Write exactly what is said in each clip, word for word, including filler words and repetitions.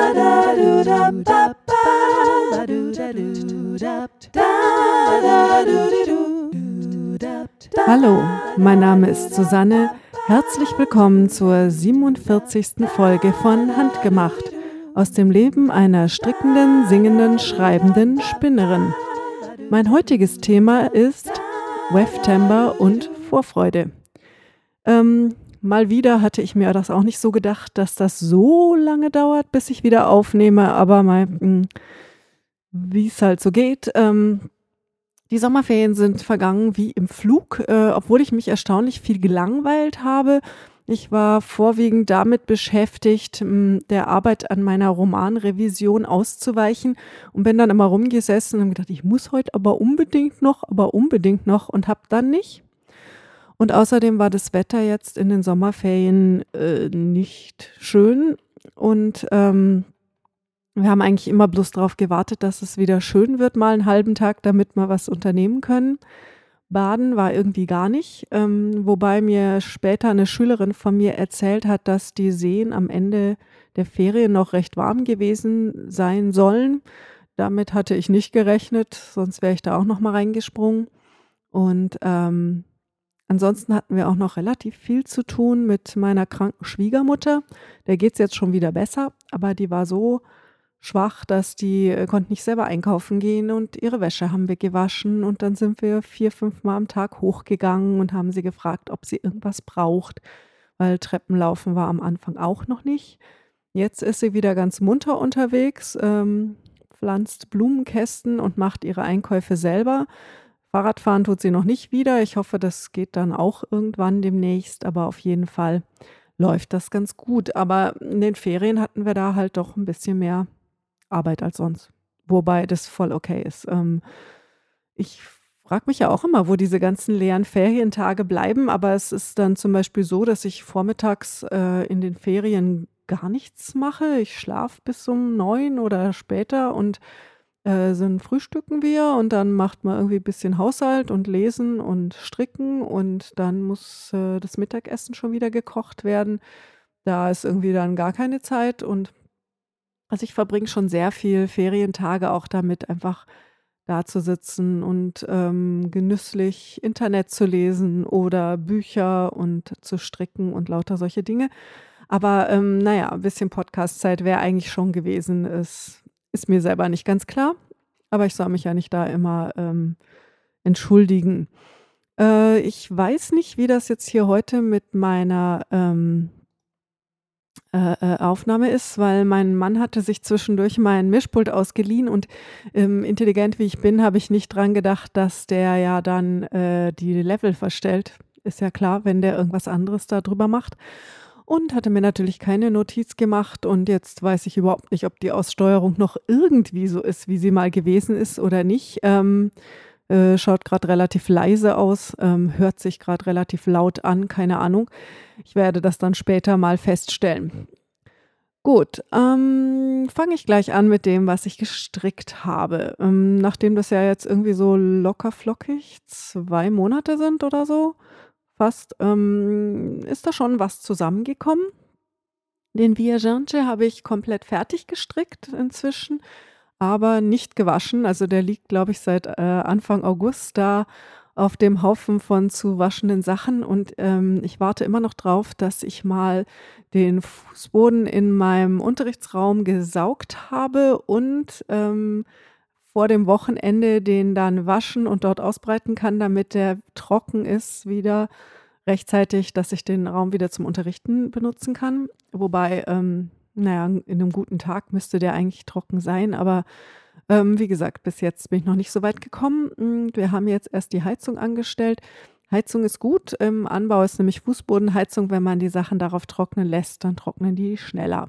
da du da ba ba du da du da da du du da. Hallo, mein Name ist Susanne. Herzlich willkommen zur siebenundvierzigsten Folge von Handgemacht aus dem Leben einer strickenden, singenden, schreibenden Spinnerin. Mein heutiges Thema ist Weftember und Vorfreude. Ähm, mal wieder hatte ich mir das auch nicht so gedacht, dass das so lange dauert, bis ich wieder aufnehme, aber mal, wie es halt so geht. Ähm, die Sommerferien sind vergangen wie im Flug, äh, obwohl ich mich erstaunlich viel gelangweilt habe. Ich war vorwiegend damit beschäftigt, m, der Arbeit an meiner Romanrevision auszuweichen und bin dann immer rumgesessen und gedacht, ich muss heute aber unbedingt noch, aber unbedingt noch und habe dann nicht. Und außerdem war das Wetter jetzt in den Sommerferien äh, nicht schön und ähm, wir haben eigentlich immer bloß darauf gewartet, dass es wieder schön wird, mal einen halben Tag, damit wir was unternehmen können. Baden war irgendwie gar nicht, ähm, wobei mir später eine Schülerin von mir erzählt hat, dass die Seen am Ende der Ferien noch recht warm gewesen sein sollen. Damit hatte ich nicht gerechnet, sonst wäre ich da auch noch mal reingesprungen. Und ähm, ansonsten hatten wir auch noch relativ viel zu tun mit meiner kranken Schwiegermutter. Der geht es jetzt schon wieder besser, aber die war so schwach, dass die äh, konnte nicht selber einkaufen gehen und ihre Wäsche haben wir gewaschen und dann sind wir vier, fünf Mal am Tag hochgegangen und haben sie gefragt, ob sie irgendwas braucht, weil Treppenlaufen war am Anfang auch noch nicht. Jetzt ist sie wieder ganz munter unterwegs, ähm, pflanzt Blumenkästen und macht ihre Einkäufe selber. Fahrradfahren tut sie noch nicht wieder. Ich hoffe, das geht dann auch irgendwann demnächst, aber auf jeden Fall läuft das ganz gut. Aber in den Ferien hatten wir da halt doch ein bisschen mehr Arbeit als sonst. Wobei das voll okay ist. Ähm, ich frage mich ja auch immer, wo diese ganzen leeren Ferientage bleiben, aber es ist dann zum Beispiel so, dass ich vormittags äh, in den Ferien gar nichts mache. Ich schlafe bis um neun oder später und äh, dann frühstücken wir und dann macht man irgendwie ein bisschen Haushalt und Lesen und Stricken und dann muss äh, das Mittagessen schon wieder gekocht werden. Da ist irgendwie dann gar keine Zeit und also ich verbringe schon sehr viel Ferientage auch damit, einfach da zu sitzen und ähm, genüsslich Internet zu lesen oder Bücher und zu stricken und lauter solche Dinge. Aber ähm, naja, ein bisschen Podcast-Zeit wäre eigentlich schon gewesen. Es ist mir selber nicht ganz klar, aber ich soll mich ja nicht da immer ähm, entschuldigen. Äh, ich weiß nicht, wie das jetzt hier heute mit meiner ähm, äh, äh, Aufnahme ist, weil mein Mann hatte sich zwischendurch mein Mischpult ausgeliehen und ähm, intelligent wie ich bin, habe ich nicht dran gedacht, dass der ja dann äh, die Level verstellt. Ist ja klar, wenn der irgendwas anderes da drüber macht. Und hatte mir natürlich keine Notiz gemacht und jetzt weiß ich überhaupt nicht, ob die Aussteuerung noch irgendwie so ist, wie sie mal gewesen ist oder nicht. Ähm, äh, schaut gerade relativ leise aus, ähm, hört sich gerade relativ laut an, keine Ahnung. Ich werde das dann später mal feststellen. Gut, ähm, fange ich gleich an mit dem, was ich gestrickt habe. Ähm, nachdem das ja jetzt irgendwie so locker flockig zwei Monate sind oder so, fast, ähm, ist da schon was zusammengekommen. Den Viagante habe ich komplett fertig gestrickt inzwischen, aber nicht gewaschen. Also der liegt, glaube ich, seit äh, Anfang August da auf dem Haufen von zu waschenden Sachen und ähm, ich warte immer noch drauf, dass ich mal den Fußboden in meinem Unterrichtsraum gesaugt habe und ähm, vor dem Wochenende den dann waschen und dort ausbreiten kann, damit der trocken ist wieder rechtzeitig, dass ich den Raum wieder zum Unterrichten benutzen kann. Wobei, ähm, naja, in einem guten Tag müsste der eigentlich trocken sein, aber ähm, wie gesagt, bis jetzt bin ich noch nicht so weit gekommen. Und wir haben jetzt erst die Heizung angestellt. Heizung ist gut. Im Anbau ist nämlich Fußbodenheizung. Wenn man die Sachen darauf trocknen lässt, dann trocknen die schneller.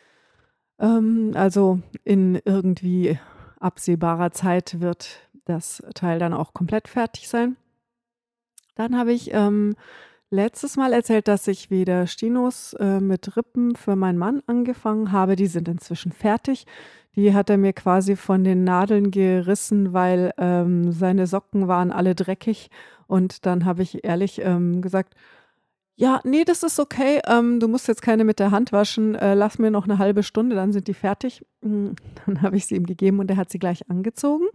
Ähm, also in irgendwie absehbarer Zeit wird das Teil dann auch komplett fertig sein. Dann habe ich ähm, letztes Mal erzählt, dass ich wieder Stinos äh, mit Rippen für meinen Mann angefangen habe. Die sind inzwischen fertig. Die hat er mir quasi von den Nadeln gerissen, weil ähm, seine Socken waren alle dreckig. Und dann habe ich ehrlich ähm, gesagt, Ja, ne, das ist okay. Ähm, du musst jetzt keine mit der Hand waschen. Äh, lass mir noch 'ne halbe Stunde, dann sind die fertig. Hm, dann habe ich sie ihm gegeben und er hat sie gleich angezogen.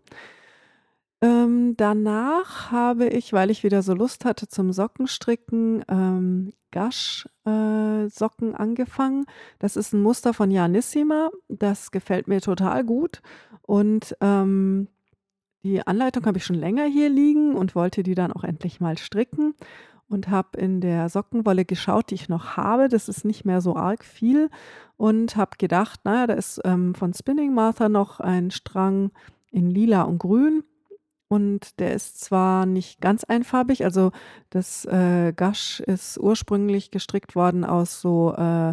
Ähm, danach habe ich, weil ich wieder so Lust hatte zum Sockenstricken, ähm, Gush äh, Socken angefangen. Das ist 'n Muster von Janissima. Das gefällt mir total gut und, ähm, die Anleitung habe ich schon länger hier liegen und wollte die dann auch endlich mal stricken und habe in der Sockenwolle geschaut, die ich noch habe. Das ist nicht mehr so arg viel und habe gedacht, na ja, da ist, ähm, von Spinning Martha noch ein Strang in Lila und Grün und der ist zwar nicht ganz einfarbig, also das, äh, Gush ist ursprünglich gestrickt worden aus so, äh,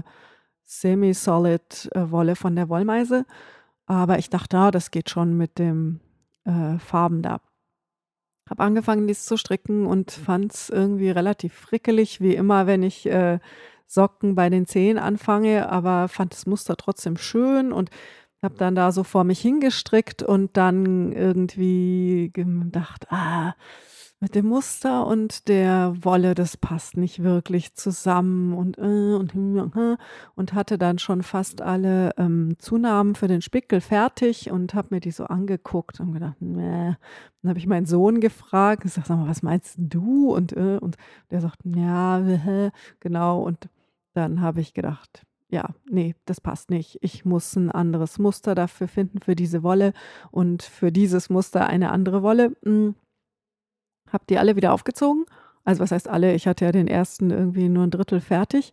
Semi-Solid, äh, Wolle von der Wollmeise, aber ich dachte: „Ah, das geht schon mit dem, äh, Farben da.“ Habe angefangen, dies zu stricken und fand's irgendwie relativ frickelig, wie immer, wenn ich, äh, Socken bei den Zehen anfange, aber fand das Muster trotzdem schön und habe dann da so vor mich hingestrickt und dann irgendwie gedacht: „Ah, mit dem Muster und der Wolle, das passt nicht wirklich zusammen und, äh, und hm, aha“ und hatte dann schon fast alle, ähm, Zunahmen für den Spickel fertig und habe mir die so angeguckt und gedacht: „Ne.“ Dann habe ich meinen Sohn gefragt. Ich sage: „Sag mal, was meinst 'n du?“ Und, äh, und der sagt: „Ja, hä“, genau. Und dann habe ich gedacht: „Ja, ne, das passt nicht. Ich muss 'n anderes Muster dafür finden für diese Wolle und für dieses Muster eine andere Wolle.“ Hm, habe die alle wieder aufgezogen. Also, was heißt alle? Ich hatte ja den ersten irgendwie nur 'n Drittel fertig.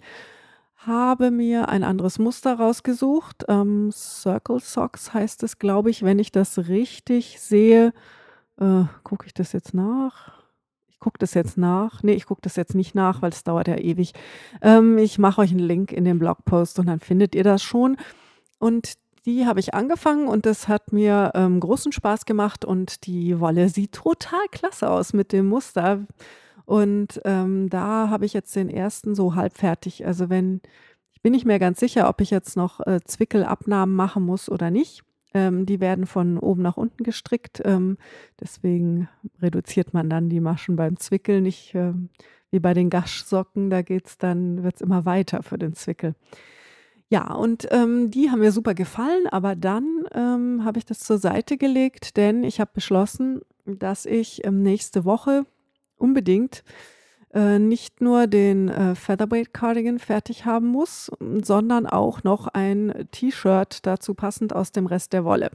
Habe mir ein anderes Muster rausgesucht. Ähm, Circle Socks heißt es, glaube ich, wenn ich das richtig sehe. Äh, gucke ich das jetzt nach? Ich gucke das jetzt nach. Ne, ich gucke das jetzt nicht nach, weil das dauert ja ewig. Ähm, ich mache euch 'n Link in den Blogpost und dann findet ihr das schon. Und die habe ich angefangen und das hat mir, ähm, großen Spaß gemacht und die Wolle sieht total klasse aus mit dem Muster. Und, ähm, da habe ich jetzt den ersten so halb fertig. Also, wenn ich bin nicht mehr ganz sicher, ob ich jetzt noch, äh, Zwickelabnahmen machen muss oder nicht. Ähm, die werden von oben nach unten gestrickt, ähm, deswegen reduziert man dann die Maschen beim Zwickeln, nicht, ähm, wie bei den Gush-Socken, da geht's dann wird's immer weiter für den Zwickel. Ja, und, ähm, die haben mir super gefallen, aber dann, ähm, habe ich das zur Seite gelegt, denn ich habe beschlossen, dass ich, ähm, nächste Woche unbedingt, äh, nicht nur den, äh, Featherweight Cardigan fertig haben muss, sondern auch noch ein T-Shirt dazu passend aus dem Rest der Wolle.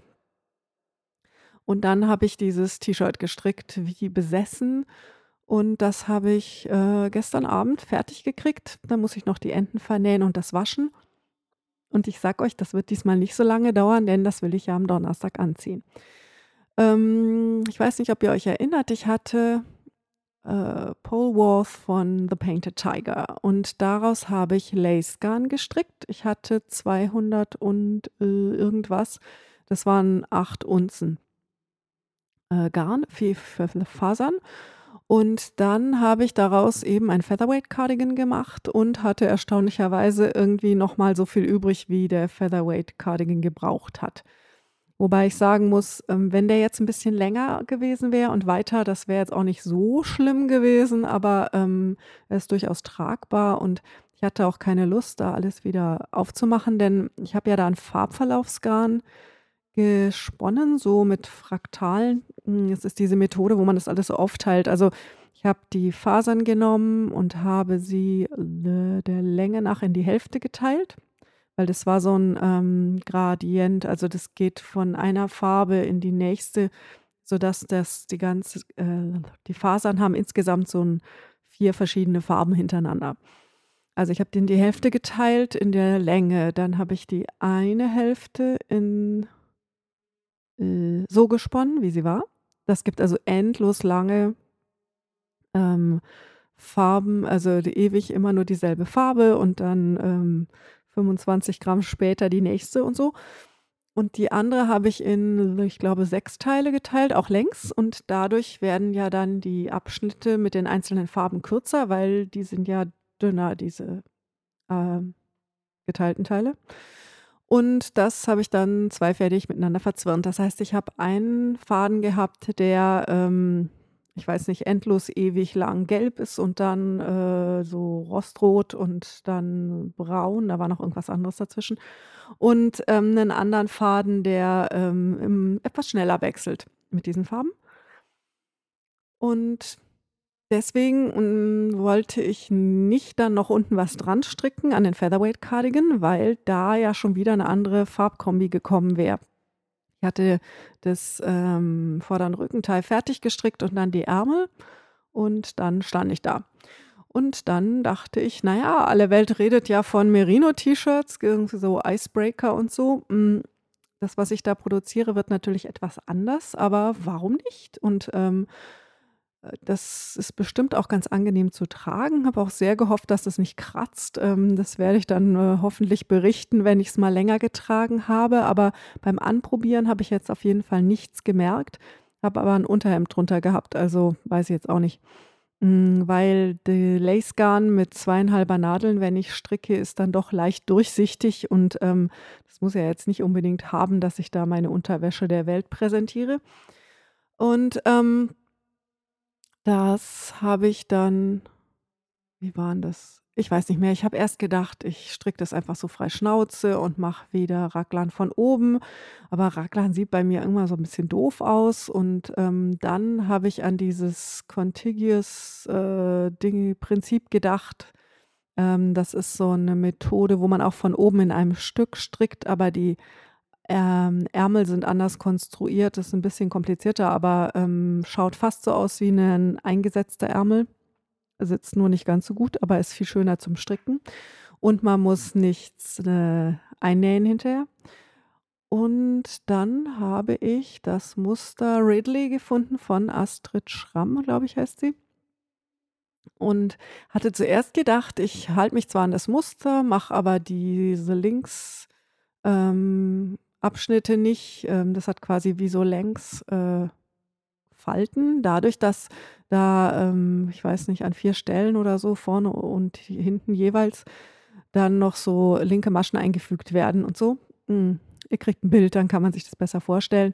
Und dann habe ich dieses T-Shirt gestrickt wie besessen und das habe ich, äh, gestern Abend fertig gekriegt. Da muss ich noch die Enden vernähen und das waschen. Und ich sage euch, das wird diesmal nicht so lange dauern, denn das will ich ja am Donnerstag anziehen. Ähm, ich weiß nicht, ob ihr euch erinnert, ich hatte, äh, Polwarth von The Painted Tiger und daraus habe ich Lace Garn gestrickt. Ich hatte zweihundert und, äh, irgendwas. Das waren acht Unzen. Äh, Garn, Fe Fe Fasern. Und dann habe ich daraus eben ein Featherweight Cardigan gemacht und hatte erstaunlicherweise irgendwie noch mal so viel übrig, wie der Featherweight Cardigan gebraucht hat. Wobei ich sagen muss, ähm, wenn der jetzt 'n bisschen länger gewesen wäre und weiter, das wäre jetzt auch nicht so schlimm gewesen, aber, ähm, er ist durchaus tragbar und ich hatte auch keine Lust, da alles wieder aufzumachen, denn ich habe ja da 'n Farbverlaufsgarn gesponnen, so mit Fraktalen. Hm, das ist diese Methode, wo man das alles so aufteilt. Also, ich habe die Fasern genommen und habe sie l der Länge nach in die Hälfte geteilt, weil das war so 'n, ähm, Gradient. Also, das geht von einer Farbe in die nächste, sodass das die ganze äh, die Fasern haben insgesamt so 'n vier verschiedene Farben hintereinander. Also, ich habe die in die Hälfte geteilt in der Länge. Dann habe ich die eine Hälfte in äh, so gesponnen, wie sie war. Das gibt also endlos lange ähm, Farben, also die ewig immer nur dieselbe Farbe und dann, ähm, fünfundzwanzig Gramm später die nächste und so. Und die andere habe ich in, ich glaube, sechs Teile geteilt, auch längs und dadurch werden ja dann die Abschnitte mit den einzelnen Farben kürzer, weil die sind ja dünner, diese, ähm, geteilten Teile. Und das habe ich dann zweifädig miteinander verzwirnt. Das heißt, ich habe einen Faden gehabt, der, ähm, ich weiß nicht, endlos ewig lang gelb ist und dann äh, so rostrot und dann braun, da war noch irgendwas anderes dazwischen. Und ähm, einen anderen Faden, der ähm, im, etwas schneller wechselt mit diesen Farben. Und deswegen mm, wollte ich nicht dann noch unten was dran stricken an den Featherweight Cardigan, weil da ja schon wieder eine andere Farbkombi gekommen wäre. Ich hatte das ähm, Vorder- und Rückenteil fertig gestrickt und dann die Ärmel und dann stand ich da. Und dann dachte ich, naja, alle Welt redet ja von Merino-T-Shirts, irgendwie so Icebreaker und so. Mm, Das, was ich da produziere, wird natürlich etwas anders, aber warum nicht? Und ähm, äh, das ist bestimmt auch ganz angenehm zu tragen. Habe auch sehr gehofft, dass es nicht kratzt. Ähm, das werde ich dann äh, hoffentlich berichten, wenn ich es mal länger getragen habe. Aber beim Anprobieren habe ich jetzt auf jeden Fall nichts gemerkt. Habe aber ein Unterhemd drunter gehabt, also weiß ich jetzt auch nicht. Mm, Weil die Lace Garn mit zweieinhalber Nadeln, wenn ich stricke, ist dann doch leicht durchsichtig und ähm, das muss ja jetzt nicht unbedingt haben, dass ich da meine Unterwäsche der Welt präsentiere. Und ähm, das habe ich dann wie war 'n das? Ich weiß nicht mehr. Ich habe erst gedacht, ich stricke das einfach so frei Schnauze und mache wieder Raglan von oben, aber Raglan sieht bei mir immer so ein bisschen doof aus und, ähm, dann habe ich an dieses Contiguous, äh, Ding Prinzip gedacht. Ähm, das ist so eine Methode, wo man auch von oben in einem Stück strickt, aber die, ähm, Ärmel sind anders konstruiert. Das ist ein bisschen komplizierter, aber, ähm, schaut fast so aus wie ein eingesetzter Ärmel. Sitzt nur nicht ganz so gut, aber ist viel schöner zum Stricken. Und man muss nichts, äh, einnähen hinterher. Und dann habe ich das Muster Ridley gefunden von Astrid Schramm, glaube ich, heißt sie. Und hatte zuerst gedacht, ich halte mich zwar an das Muster, mache aber diese Links ähm, Abschnitte nicht. Ähm, das hat quasi wie so längs äh, Falten. Dadurch, dass da, ähm, ich weiß nicht, an vier Stellen oder so, vorne und hinten jeweils, dann noch so linke Maschen eingefügt werden und so. Hm, ihr kriegt ein Bild, dann kann man sich das besser vorstellen.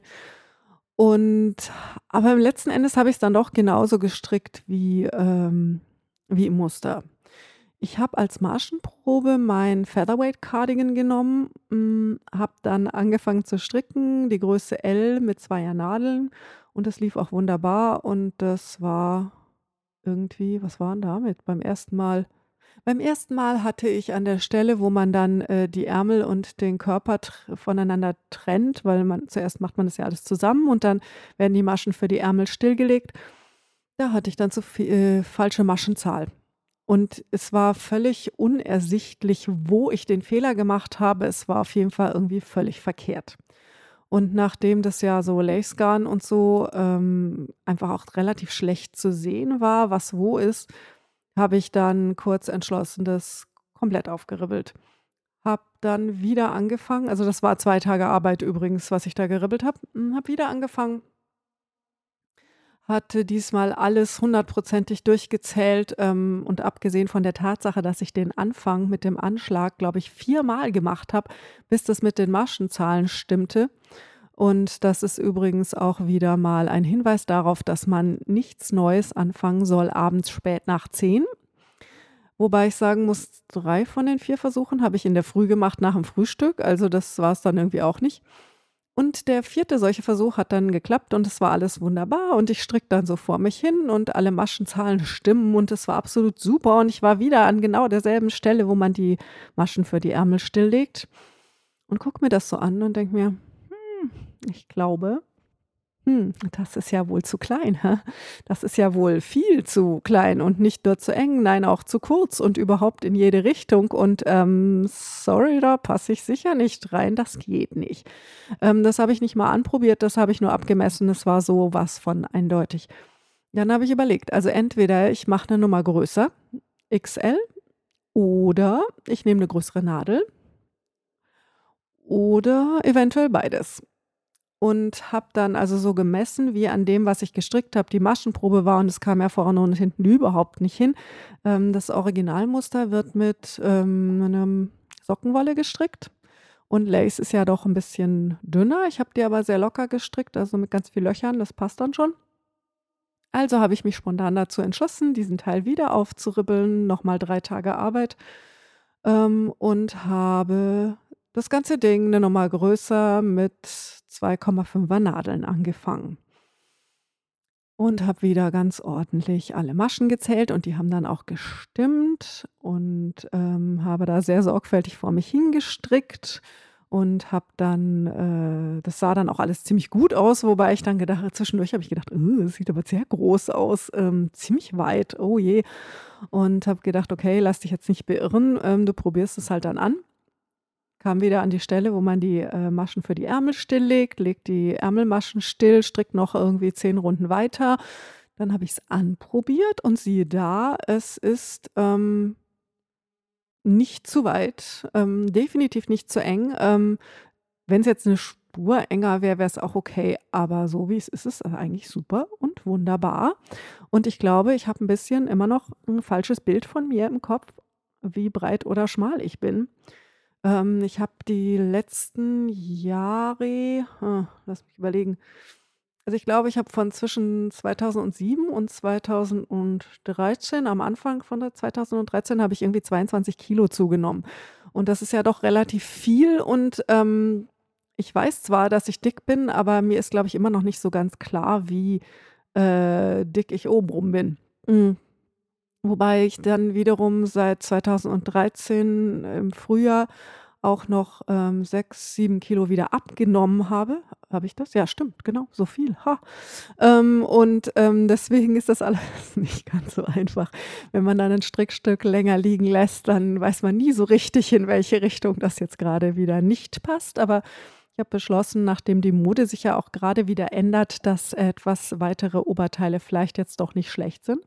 Und aber im letzten Endes habe ich es dann doch genauso gestrickt wie, ähm wie im Muster. Ich habe als Maschenprobe mein Featherweight Cardigan genommen, hm, habe dann angefangen zu stricken, die Größe L mit zweier Nadeln und das lief auch wunderbar und das war irgendwie was war 'n damit? Beim ersten Mal beim ersten Mal hatte ich an der Stelle, wo man dann, äh, die Ärmel und den Körper tr voneinander trennt, weil man zuerst macht man das ja alles zusammen und dann werden die Maschen für die Ärmel stillgelegt. Da hatte ich dann zu vie äh, falsche Maschenzahl. Und es war völlig unersichtlich, wo ich den Fehler gemacht habe. Es war auf jeden Fall irgendwie völlig verkehrt. Und nachdem das ja so Lace Garn und so, ähm, einfach auch relativ schlecht zu sehen war, was wo ist, habe ich dann kurz entschlossen das komplett aufgeribbelt. Habe dann wieder angefangen, also das war zwei Tage Arbeit übrigens, was ich da geribbelt habe. Hm, habe wieder angefangen, hatte diesmal alles hundertprozentig durchgezählt, ähm, und abgesehen von der Tatsache, dass ich den Anfang mit dem Anschlag, glaube ich, viermal gemacht habe, bis das mit den Maschenzahlen stimmte. Und das ist übrigens auch wieder mal ein Hinweis darauf, dass man nichts Neues anfangen soll abends spät nach zehn. Wobei ich sagen muss, drei von den vier Versuchen habe ich in der Früh gemacht nach dem Frühstück, also das war es dann irgendwie auch nicht. Und der vierte solche Versuch hat dann geklappt und es war alles wunderbar und ich stricke dann so vor mich hin und alle Maschenzahlen stimmen und es war absolut super und ich war wieder an genau derselben Stelle, wo man die Maschen für die Ärmel stilllegt und gucke mir das so an und denke mir, hm, ich glaube, hm, das ist ja wohl zu klein. Hä? Das ist ja wohl viel zu klein und nicht nur zu eng, nein, auch zu kurz und überhaupt in jede Richtung. Und ähm, sorry, da passe ich sicher nicht rein, das geht nicht. Ähm, das habe ich nicht mal anprobiert, das habe ich nur abgemessen, es war so was von eindeutig. Dann habe ich überlegt, also entweder ich mache eine Nummer größer, X L, oder ich nehme eine größere Nadel oder eventuell beides. Und habe dann also so gemessen, wie an dem, was ich gestrickt habe, die Maschenprobe war und es kam ja vorne und hinten überhaupt nicht hin. Ähm, das Originalmuster wird mit, ähm, 'nem Sockenwolle gestrickt und Lace ist ja doch ein bisschen dünner. Ich habe die aber sehr locker gestrickt, also mit ganz viel Löchern, das passt dann schon. Also habe ich mich spontan dazu entschlossen, diesen Teil wieder aufzuribbeln, nochmal drei Tage Arbeit, ähm, und habe das ganze Ding eine Nummer größer mit zwei Komma fünfer Nadeln angefangen und habe wieder ganz ordentlich alle Maschen gezählt und die haben dann auch gestimmt und, ähm, habe da sehr sorgfältig vor mich hingestrickt und habe dann äh, das sah dann auch alles ziemlich gut aus, wobei ich dann gedacht zwischendurch habe ich gedacht: „Uh, das sieht aber sehr groß aus, ähm, ziemlich weit, oh je.“ Und habe gedacht: „Okay, lass dich jetzt nicht beirren, ähm, du probierst es halt dann an.“ Kam wieder an die Stelle, wo man die, äh, Maschen für die Ärmel stilllegt, legt die Ärmelmaschen still, strickt noch irgendwie zehn Runden weiter. Dann habe ich's anprobiert und siehe da, es ist, ähm, nicht zu weit, ähm, definitiv nicht zu eng. Ähm, wenn's jetzt 'ne Spur enger wäre, wäre es auch okay, aber so wie es ist, ist es eigentlich super und wunderbar. Und ich glaube, ich habe 'n bisschen immer noch 'n falsches Bild von mir im Kopf, wie breit oder schmal ich bin. Ähm, ich habe die letzten Jahre hm, lass mich überlegen. Also, ich glaube, ich habe von zwischen zweitausendsieben und zweitausenddreizehn am Anfang von der zweitausenddreizehn habe ich irgendwie zweiundzwanzig Kilo zugenommen. Und das ist ja doch relativ viel und, ähm, ich weiß zwar, dass ich dick bin, aber mir ist, glaube ich, immer noch nicht so ganz klar, wie, äh, dick ich obenrum bin. Hm. Wobei ich dann wiederum seit zweitausenddreizehn im Frühjahr auch noch, ähm, sechs, sieben Kilo wieder abgenommen habe. Habe ich das? Ja, stimmt, genau, so viel, ha. Ähm, und, ähm, deswegen ist das alles nicht ganz so einfach. Wenn man dann 'n Strickstück länger liegen lässt, dann weiß man nie so richtig, in welche Richtung das jetzt grade wieder nicht passt. Aber ich habe beschlossen, nachdem die Mode sich ja auch grade wieder ändert, dass etwas weitere Oberteile vielleicht jetzt doch nicht schlecht sind.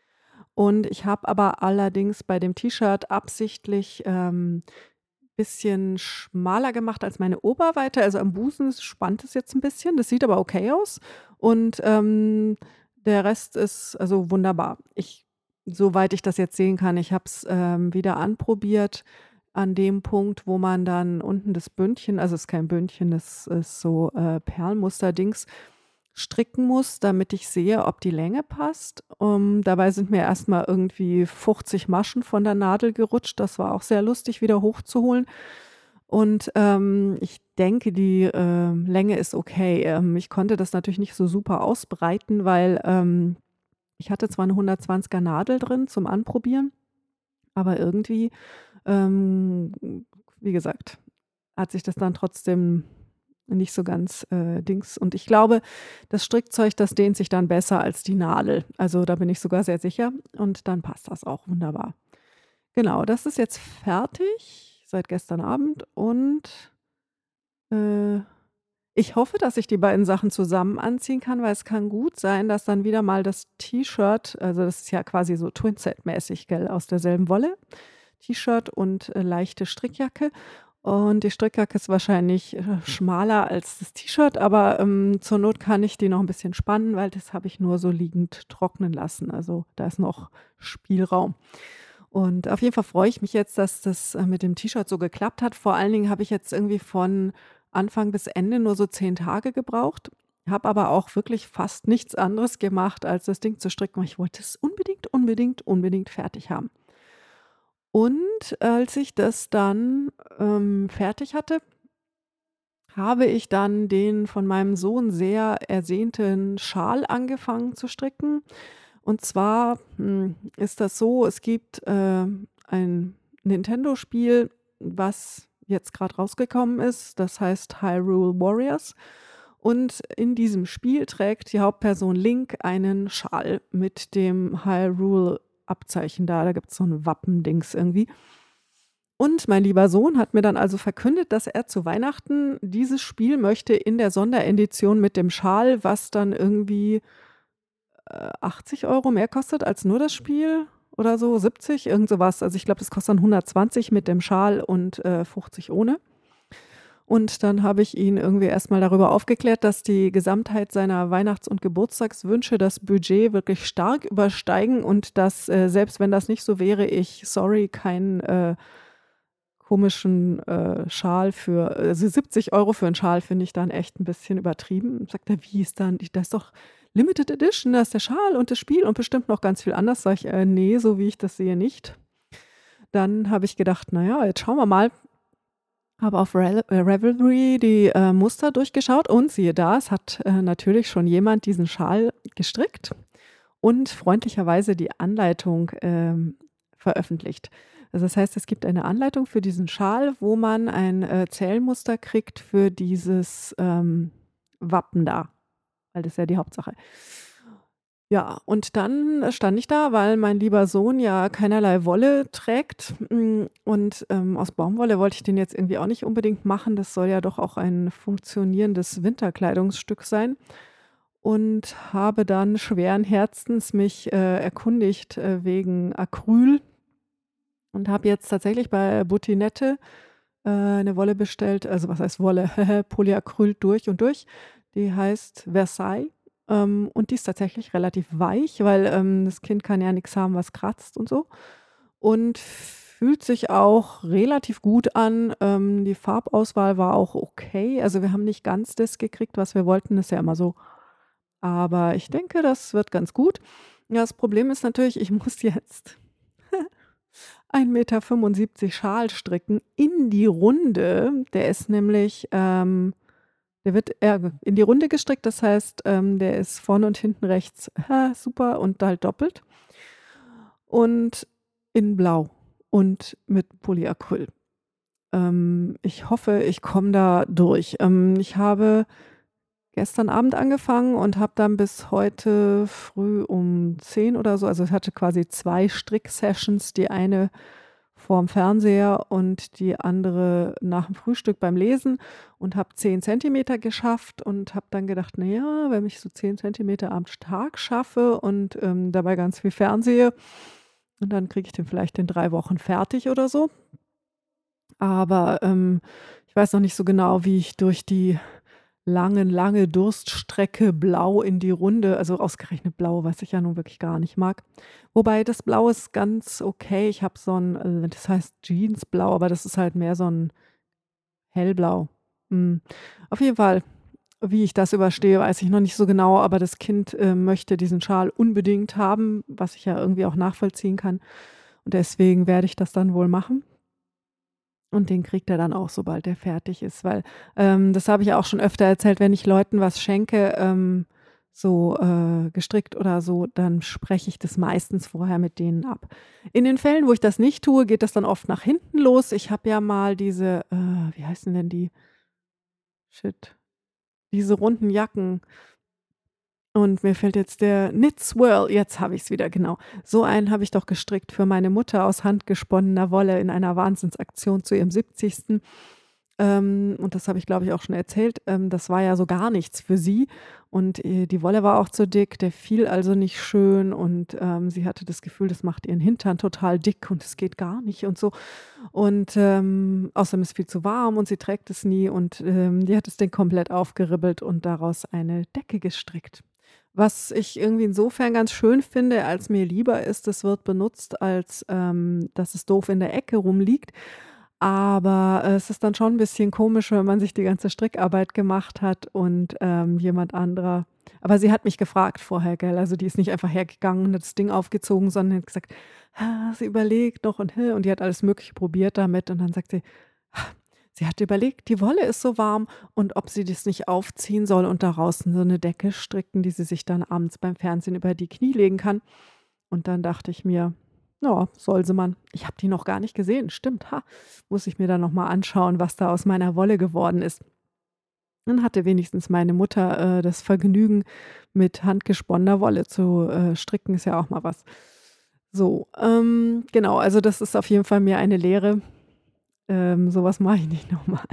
Und ich habe aber allerdings bei dem T-Shirt absichtlich, ähm, bisschen schmaler gemacht als meine Oberweite. Also, am Busen spannt es jetzt 'n bisschen. Das sieht aber okay aus. Und, ähm, der Rest ist also wunderbar. Ich soweit ich das jetzt sehen kann, ich habe es, ähm, wieder anprobiert an dem Punkt, wo man dann unten das Bündchen also, ist kein Bündchen, das ist so, äh, Perlmuster-Dings stricken muss, damit ich sehe, ob die Länge passt. Ähm, dabei sind mir erst mal irgendwie fünfzig Maschen von der Nadel gerutscht. Das war auch sehr lustig, wieder hochzuholen. Und, ähm, ich denke, die, ähm, Länge ist okay. Ähm, ich konnte das natürlich nicht so super ausbreiten, weil, ähm, ich hatte zwar 'ne hundertzwanziger Nadel drin zum Anprobieren, aber irgendwie, ähm, wie gesagt, hat sich das dann trotzdem nicht so ganz, äh, Dings und ich glaube, das Strickzeug, das dehnt sich dann besser als die Nadel. Also, da bin ich sogar sehr sicher und dann passt das auch wunderbar. Genau, das ist jetzt fertig seit gestern Abend und, äh, ich hoffe, dass ich die beiden Sachen zusammen anziehen kann, weil es kann gut sein, dass dann wieder mal das T-Shirt also, das ist ja quasi so Twinset-mäßig, gell, aus derselben Wolle, T-Shirt und, äh, leichte Strickjacke. Und die Strickjacke ist wahrscheinlich, äh, schmaler als das T-Shirt, aber, ähm, zur Not kann ich die noch 'n bisschen spannen, weil das habe ich nur so liegend trocknen lassen. Also, da ist noch Spielraum. Und auf jeden Fall freue ich mich jetzt, dass das, äh, mit dem T-Shirt so geklappt hat. Vor allen Dingen habe ich jetzt irgendwie von Anfang bis Ende nur so zehn Tage gebraucht, habe aber auch wirklich fast nichts anderes gemacht, als das Ding zu stricken, weil ich wollte es unbedingt, unbedingt, unbedingt fertig haben. Und als ich das dann, ähm, fertig hatte habe ich dann den von meinem Sohn sehr ersehnten Schal angefangen zu stricken. Und zwar, hm, ist das so, es gibt, ähm, ein Nintendo-Spiel, was jetzt grad rausgekommen ist, das heißt Hyrule Warriors. Und in diesem Spiel trägt die Hauptperson Link einen Schal mit dem Hyrule-Abzeichen da. Da gibt's so 'n Wappendings irgendwie. Und mein lieber Sohn hat mir dann also verkündet, dass er zu Weihnachten dieses Spiel möchte in der Sonderedition mit dem Schal, was dann irgendwie, äh, achtzig Euro mehr kostet als nur das Spiel oder so, siebzig, irgend so was. Also, ich glaube, das kostet dann hundertzwanzig mit dem Schal und, äh, fünfzig ohne. Und dann habe ich ihn irgendwie erst mal darüber aufgeklärt, dass die Gesamtheit seiner Weihnachts und Geburtstagswünsche das Budget wirklich stark übersteigen und dass, äh, selbst wenn das nicht so wäre, ich, sorry, keinen, äh, komischen, äh, Schal für also, siebzig Euro für 'n Schal finde ich dann echt 'n bisschen übertrieben. Sagt er: „Wie ist dann da ist doch Limited Edition, da ist der Schal und das Spiel und bestimmt noch ganz viel anders. Sag ich, äh, ne, so wie ich das sehe, nicht. Dann habe ich gedacht, na ja, jetzt schauen wir mal. Habe auf Rel äh, Ravelry die, äh, Muster durchgeschaut und siehe da, es hat, äh, natürlich schon jemand diesen Schal gestrickt und freundlicherweise die Anleitung, ähm, veröffentlicht. Also, das heißt, es gibt eine Anleitung für diesen Schal, wo man ein, äh, Zählmuster kriegt für dieses, ähm, Wappen da, weil das ist ja die Hauptsache. Ja, und dann äh, stand ich da, weil mein lieber Sohn ja keinerlei Wolle trägt, hm, und, ähm, aus Baumwolle wollte ich den jetzt irgendwie auch nicht unbedingt machen. Das soll ja doch auch ein funktionierendes Winterkleidungsstück sein und habe dann schweren Herzens mich, äh, erkundigt, äh, wegen Acryl und habe jetzt tatsächlich bei Butinette, äh, 'ne Wolle bestellt. Also, was heißt Wolle? Polyacryl durch und durch. Die heißt Versailles, ähm, und die ist tatsächlich relativ weich, weil, ähm, das Kind kann ja nix haben, was kratzt und so. Und fühlt sich auch relativ gut an. Ähm, die Farbauswahl war auch okay. Also, wir haben nicht ganz das gekriegt, was wir wollten, ist ja immer so. Aber ich denke, das wird ganz gut. Ja, das Problem ist natürlich, ich muss jetzt ein Meter fünfundsiebzig Schal stricken in die Runde. Der ist nämlich, ähm der wird eher in die Runde gestrickt, das heißt, ähm, der ist vorne und hinten rechts, ha, super und halt doppelt. Und in Blau und mit Polyacryl. Ähm, ich hoffe, ich komme da durch. Ähm, ich habe gestern Abend angefangen und habe dann bis heute früh um zehn oder so, also ich hatte quasi zwei Strick-Sessions, die eine vorm Fernseher und die andere nach'm Frühstück beim Lesen und habe zehn Zentimeter geschafft und habe dann gedacht: „Na ja, wenn ich so zehn Zentimeter am Tag schaffe und, ähm, dabei ganz viel fernsehe und dann kriege ich den vielleicht in drei Wochen fertig oder so.“ Aber, ähm, ich weiß noch nicht so genau, wie ich durch die lange, lange Durststrecke blau in die Runde, also ausgerechnet blau, was ich ja nun wirklich gar nicht mag. Wobei das Blau ist ganz okay. Ich habe so 'n, äh, das heißt Jeansblau, aber das ist halt mehr so 'n hellblau. Hm, auf jeden Fall, wie ich das überstehe, weiß ich noch nicht so genau, aber das Kind, äh, möchte diesen Schal unbedingt haben, was ich ja irgendwie auch nachvollziehen kann. Und deswegen werde ich das dann wohl machen. Und den kriegt er dann auch, sobald der fertig ist, weil, ähm, das habe ich auch schon öfter erzählt, wenn ich Leuten was schenke, ähm, so, äh, gestrickt oder so, dann spreche ich das meistens vorher mit denen ab. In den Fällen, wo ich das nicht tue, geht das dann oft nach hinten los. Ich habe ja mal diese, äh, wie heißen denn die? Shit, diese runden Jacken. Und mir fällt jetzt der Knit Swirl, jetzt habe ich's wieder, genau. So einen habe ich doch gestrickt für meine Mutter aus handgesponnener Wolle in einer Wahnsinnsaktion zu ihrem siebzigsten Ähm, und das habe ich, glaube ich, auch schon erzählt. Ähm, das war ja so gar nichts für sie und, äh, die Wolle war auch zu dick, der fiel also nicht schön und, ähm, sie hatte das Gefühl, das macht ihren Hintern total dick und es geht gar nicht und so. Und, ähm, außerdem ist viel zu warm und sie trägt es nie und, ähm, die hat das Ding komplett aufgeribbelt und daraus eine Decke gestrickt. Was ich irgendwie insofern ganz schön finde, als mir lieber ist, es wird benutzt, als, ähm, dass es doof in der Ecke rumliegt. Aber es ist dann schon 'n bisschen komisch, wenn man sich die ganze Strickarbeit gemacht hat und, ähm, jemand anderer aber sie hat mich gefragt vorher, gell? Also, die ist nicht einfach hergegangen und hat das Ding aufgezogen, sondern hat gesagt: „Ah, sie überlegt noch und, hä“ und die hat alles Mögliche probiert damit und dann sagt sie, sie hat überlegt, die Wolle ist so warm und ob sie das nicht aufziehen soll und daraus so 'ne Decke stricken, die sie sich dann abends beim Fernsehen über die Knie legen kann. Und dann dachte ich mir: „Ja, soll sie mal.“ Ich habe die noch gar nicht gesehen. Stimmt, ha, muss ich mir dann noch mal anschauen, was da aus meiner Wolle geworden ist. Dann hatte wenigstens meine Mutter, äh, das Vergnügen, mit handgesponnener Wolle zu, äh, stricken, ist ja auch mal was. So, ähm, genau, also das ist auf jeden Fall mir eine Lehre. Ähm, so was mache ich nicht noch mal.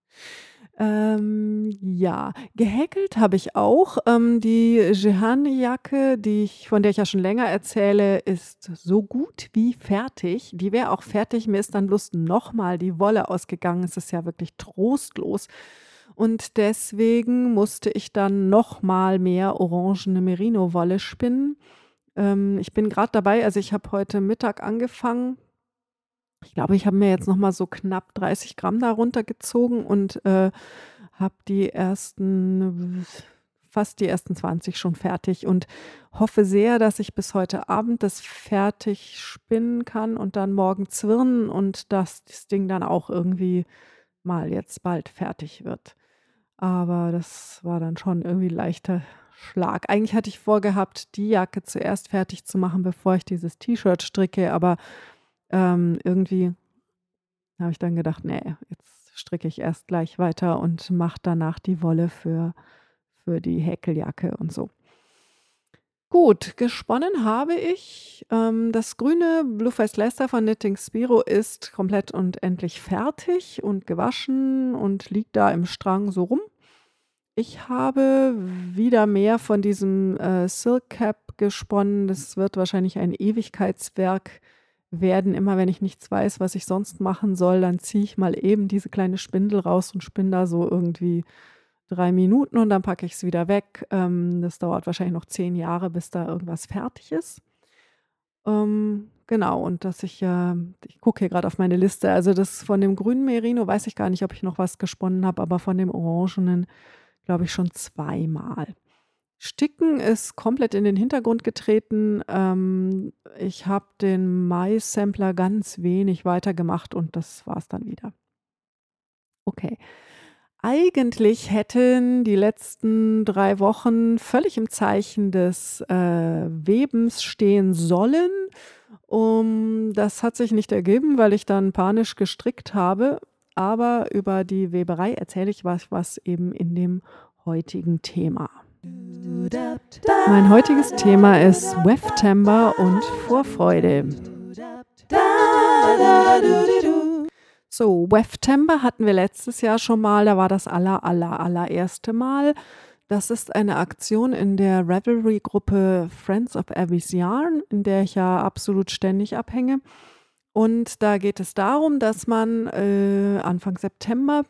Ähm, ja, gehäkelt habe ich auch. Ähm, die Jehane-Jacke, die ich von der ich ja schon länger erzähle, ist so gut wie fertig. Die wäre auch fertig, mir ist dann bloß noch mal die Wolle ausgegangen. Es ist ja wirklich trostlos. Und deswegen musste ich dann noch mal mehr orangene Merino-Wolle spinnen. Ähm, ich bin grad dabei also, ich habe heute Mittag angefangen. Ich glaube, ich habe mir jetzt noch mal so knapp dreißig Gramm da runtergezogen und, äh, habe die ersten fast die ersten zwanzig schon fertig und hoffe sehr, dass ich bis heute Abend das fertig spinnen kann und dann morgen zwirnen und dass das Ding dann auch irgendwie mal jetzt bald fertig wird. Aber das war dann schon irgendwie ein leichter Schlag. Eigentlich hatte ich vorgehabt, die Jacke zuerst fertig zu machen, bevor ich dieses T-Shirt stricke, aber ähm, irgendwie habe ich dann gedacht, nee, jetzt stricke ich erst gleich weiter und mache danach die Wolle für, für die Häkeljacke und so. Gut, gesponnen habe ich. Ähm, das grüne Blueface Leicester von Knitting Spiro ist komplett und endlich fertig und gewaschen und liegt da im Strang so rum. Ich habe wieder mehr von diesem äh, Silk Cap gesponnen. Das wird wahrscheinlich ein Ewigkeitswerk werden. Immer wenn ich nichts weiß, was ich sonst machen soll, dann ziehe ich mal eben diese kleine Spindel raus und spinne da so irgendwie drei Minuten und dann packe ich es wieder weg. Ähm, das dauert wahrscheinlich noch zehn Jahre, bis da irgendwas fertig ist. Ähm, genau, und dass ich, äh, ich gucke hier gerade auf meine Liste, also das von dem grünen Merino weiß ich gar nicht, ob ich noch was gesponnen habe, aber von dem orangenen glaube ich schon zweimal. Sticken ist komplett in den Hintergrund getreten. Ähm, ich habe den Mai-Sampler ganz wenig weitergemacht und das war es dann wieder. Okay. Eigentlich hätten die letzten drei Wochen völlig im Zeichen des äh, Webens stehen sollen. Um, das hat sich nicht ergeben, weil ich dann panisch gestrickt habe. Aber über die Weberei erzähle ich was, was eben in dem heutigen Thema. Mein heutiges Thema ist Weftember und Vorfreude. So, Weftember hatten wir letztes Jahr schon mal, da war das aller, aller, allererste Mal. Das ist eine Aktion in der Ravelry-Gruppe Friends of Abby's Yarn, in der ich ja absolut ständig abhänge. Und da geht es darum, dass man äh, Anfang September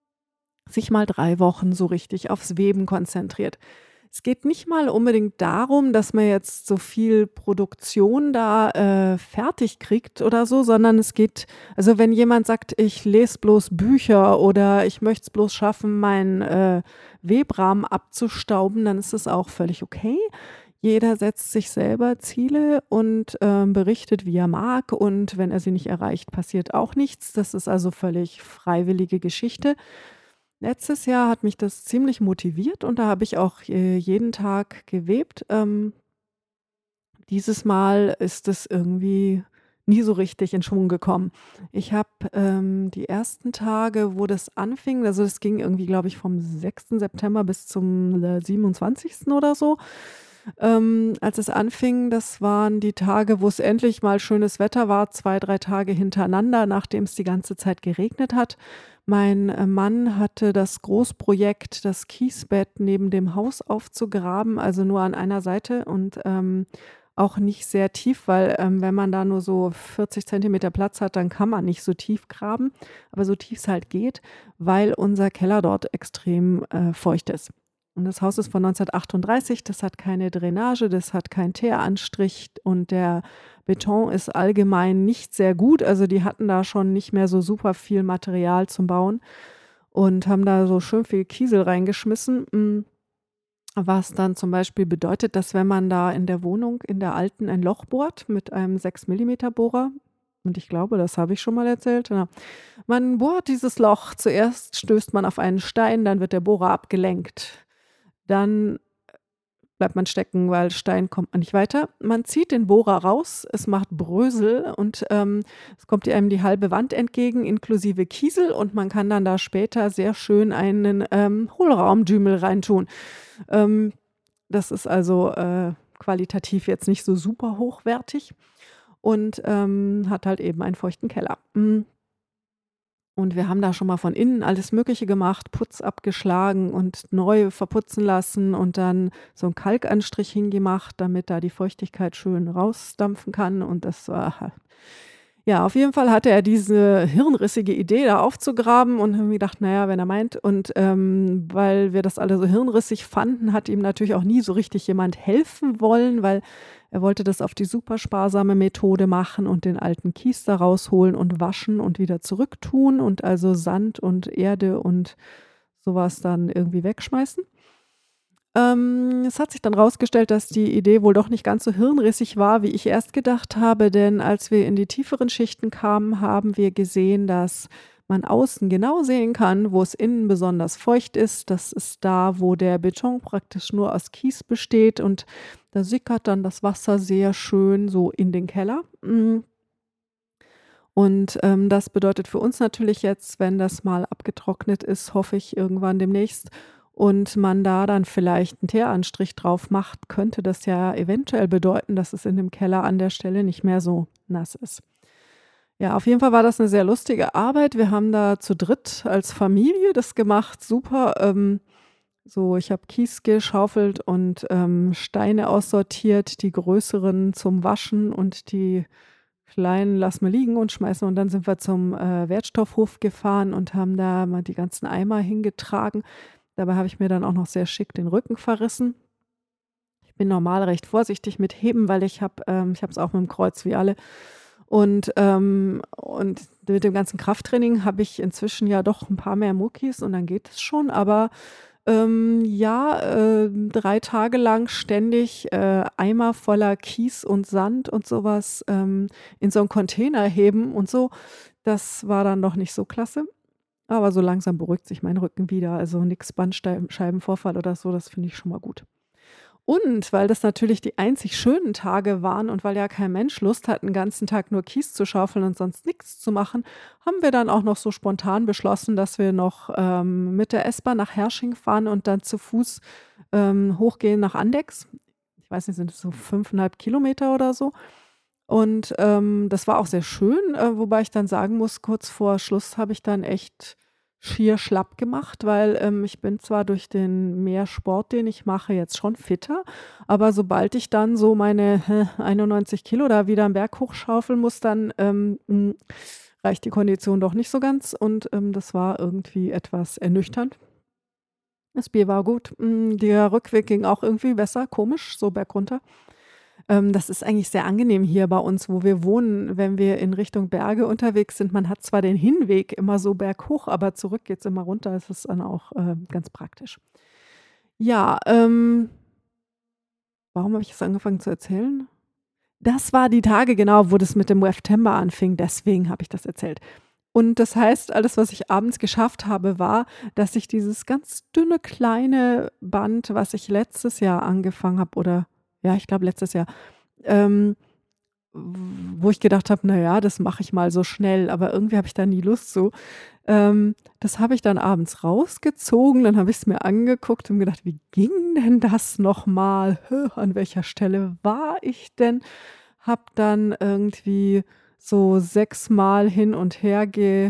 sich mal drei Wochen so richtig aufs Weben konzentriert. Es geht nicht mal unbedingt darum, dass man jetzt so viel Produktion da äh, fertig kriegt oder so, sondern es geht, also wenn jemand sagt, ich lese bloß Bücher oder ich möchte es bloß schaffen, meinen äh, Webrahmen abzustauben, dann ist es auch völlig okay. Jeder setzt sich selber Ziele und äh, berichtet, wie er mag, und wenn er sie nicht erreicht, passiert auch nichts. Das ist also völlig freiwillige Geschichte. Letztes Jahr hat mich das ziemlich motiviert und da habe ich auch äh, jeden Tag gewebt. Ähm, dieses Mal ist es irgendwie nie so richtig in Schwung gekommen. Ich habe ähm, die ersten Tage, wo das anfing, also das ging irgendwie, glaube ich, vom sechsten September bis zum äh, siebenundzwanzigsten oder so. Ähm, als es anfing, das waren die Tage, wo es endlich mal schönes Wetter war, zwei, drei Tage hintereinander, nachdem es die ganze Zeit geregnet hat. Mein äh, Mann hatte das Großprojekt, das Kiesbett neben dem Haus aufzugraben, also nur an einer Seite und ähm, auch nicht sehr tief, weil ähm, wenn man da nur so vierzig Zentimeter Platz hat, dann kann man nicht so tief graben, aber so tief es halt geht, weil unser Keller dort extrem äh, feucht ist. Und das Haus ist von neunzehnhundertachtunddreißig, das hat keine Drainage, das hat keinen Teeranstrich und der Beton ist allgemein nicht sehr gut. Also die hatten da schon nicht mehr so super viel Material zum Bauen und haben da so schön viel Kiesel reingeschmissen, was dann zum Beispiel bedeutet, dass wenn man da in der Wohnung, in der alten, ein Loch bohrt mit einem sechs Millimeter Bohrer, und ich glaube, das habe ich schon mal erzählt, ja. Man bohrt dieses Loch, zuerst stößt man auf einen Stein, dann wird der Bohrer abgelenkt. Dann bleibt man stecken, weil Stein kommt man nicht weiter. Man zieht den Bohrer raus, es macht Brösel und ähm, es kommt einem die halbe Wand entgegen, inklusive Kiesel, und man kann dann da später sehr schön einen ähm, Hohlraumdümel reintun. Ähm, das ist also äh, qualitativ jetzt nicht so super hochwertig und ähm, hat halt eben einen feuchten Keller. Mm. Und wir haben da schon mal von innen alles Mögliche gemacht, Putz abgeschlagen und neu verputzen lassen und dann so einen Kalkanstrich hingemacht, damit da die Feuchtigkeit schön rausdampfen kann. Und das war, ja, auf jeden Fall hatte er diese hirnrissige Idee, da aufzugraben, und haben mir gedacht, naja, wenn er meint. Und ähm, weil wir das alle so hirnrissig fanden, hat ihm natürlich auch nie so richtig jemand helfen wollen, weil er wollte das auf die super sparsame Methode machen und den alten Kies da rausholen und waschen und wieder zurücktun und also Sand und Erde und sowas dann irgendwie wegschmeißen. Ähm, es hat sich dann rausgestellt, dass die Idee wohl doch nicht ganz so hirnrissig war, wie ich erst gedacht habe, denn als wir in die tieferen Schichten kamen, haben wir gesehen, dass man außen genau sehen kann, wo es innen besonders feucht ist. Das ist da, wo der Beton praktisch nur aus Kies besteht und da sickert dann das Wasser sehr schön so in den Keller. Hm, und, ähm, das bedeutet für uns natürlich jetzt, wenn das mal abgetrocknet ist, hoffe ich irgendwann demnächst und man da dann vielleicht 'n Teeranstrich drauf macht, könnte das ja eventuell bedeuten, dass es in dem Keller an der Stelle nicht mehr so nass ist. Ja, auf jeden Fall war das 'ne sehr lustige Arbeit. Wir haben da zu dritt als Familie das gemacht, super. Ähm, so, ich habe Kies geschaufelt und, ähm, Steine aussortiert, die größeren zum Waschen und die kleinen lassen wir liegen und schmeißen und dann sind wir zum, äh, Wertstoffhof gefahren und haben da mal die ganzen Eimer hingetragen. Dabei habe ich mir dann auch noch sehr schick den Rücken verrissen. Ich bin normal recht vorsichtig mit Heben, weil ich habe ähm, ich habe es auch mit'm Kreuz wie alle. Und, ähm und mit dem ganzen Krafttraining habe ich inzwischen ja doch 'n paar mehr Muckis und dann geht es schon, aber, ähm, ja, ähm, drei Tage lang ständig, äh, Eimer voller Kies und Sand und so was, ähm, in so 'n Container heben und so, das war dann doch nicht so klasse. Aber so langsam beruhigt sich mein Rücken wieder, also nix Bandstei Scheibenvorfall oder so, das finde ich schon mal gut. Und weil das natürlich die einzig schönen Tage waren und weil ja kein Mensch Lust hat, 'n ganzen Tag nur Kies zu schaufeln und sonst nix zu machen, haben wir dann auch noch so spontan beschlossen, dass wir noch, ähm, mit der S-Bahn nach Herrsching fahren und dann zu Fuß, ähm, hochgehen nach Andechs. Ich weiß nicht, sind das so fünf Komma fünf Kilometer oder so? Und, ähm, das war auch sehr schön, äh, wobei ich dann sagen muss, kurz vor Schluss habe ich dann echt schier schlapp gemacht, weil, ähm, ich bin zwar durch den mehr Sport, den ich mache, jetzt schon fitter, aber sobald ich dann so meine, hä, einundneunzig Kilo da wieder 'n Berg hochschaufeln muss, dann, ähm, hm, reicht die Kondition doch nicht so ganz und, ähm, das war irgendwie etwas ernüchternd. Das Bier war gut. Hm, der Rückweg ging auch irgendwie besser, komisch, so bergunter. Ähm, das ist eigentlich sehr angenehm hier bei uns, wo wir wohnen, wenn wir in Richtung Berge unterwegs sind. Man hat zwar den Hinweg immer so berghoch, aber zurück geht's immer runter. Das ist dann auch, äh, ganz praktisch. Ja, ähm warum habe ich jetzt angefangen zu erzählen? Das war die Tage, genau, wo das mit dem Weftember anfing, deswegen habe ich das erzählt. Und das heißt, alles, was ich abends geschafft habe, war, dass ich dieses ganz dünne kleine Band, was ich letztes Jahr angefangen habe oder ja, ich glaube letztes Jahr, ähm, w wo ich gedacht habe: „Na ja, das mache ich mal so schnell“, aber irgendwie habe ich da nie Lust zu. Ähm, das habe ich dann abends rausgezogen, dann habe ich's mir angeguckt und gedacht: „Wie ging denn das noch mal? Hä, an welcher Stelle war ich denn?“ Habe dann irgendwie so sechsmal hin und her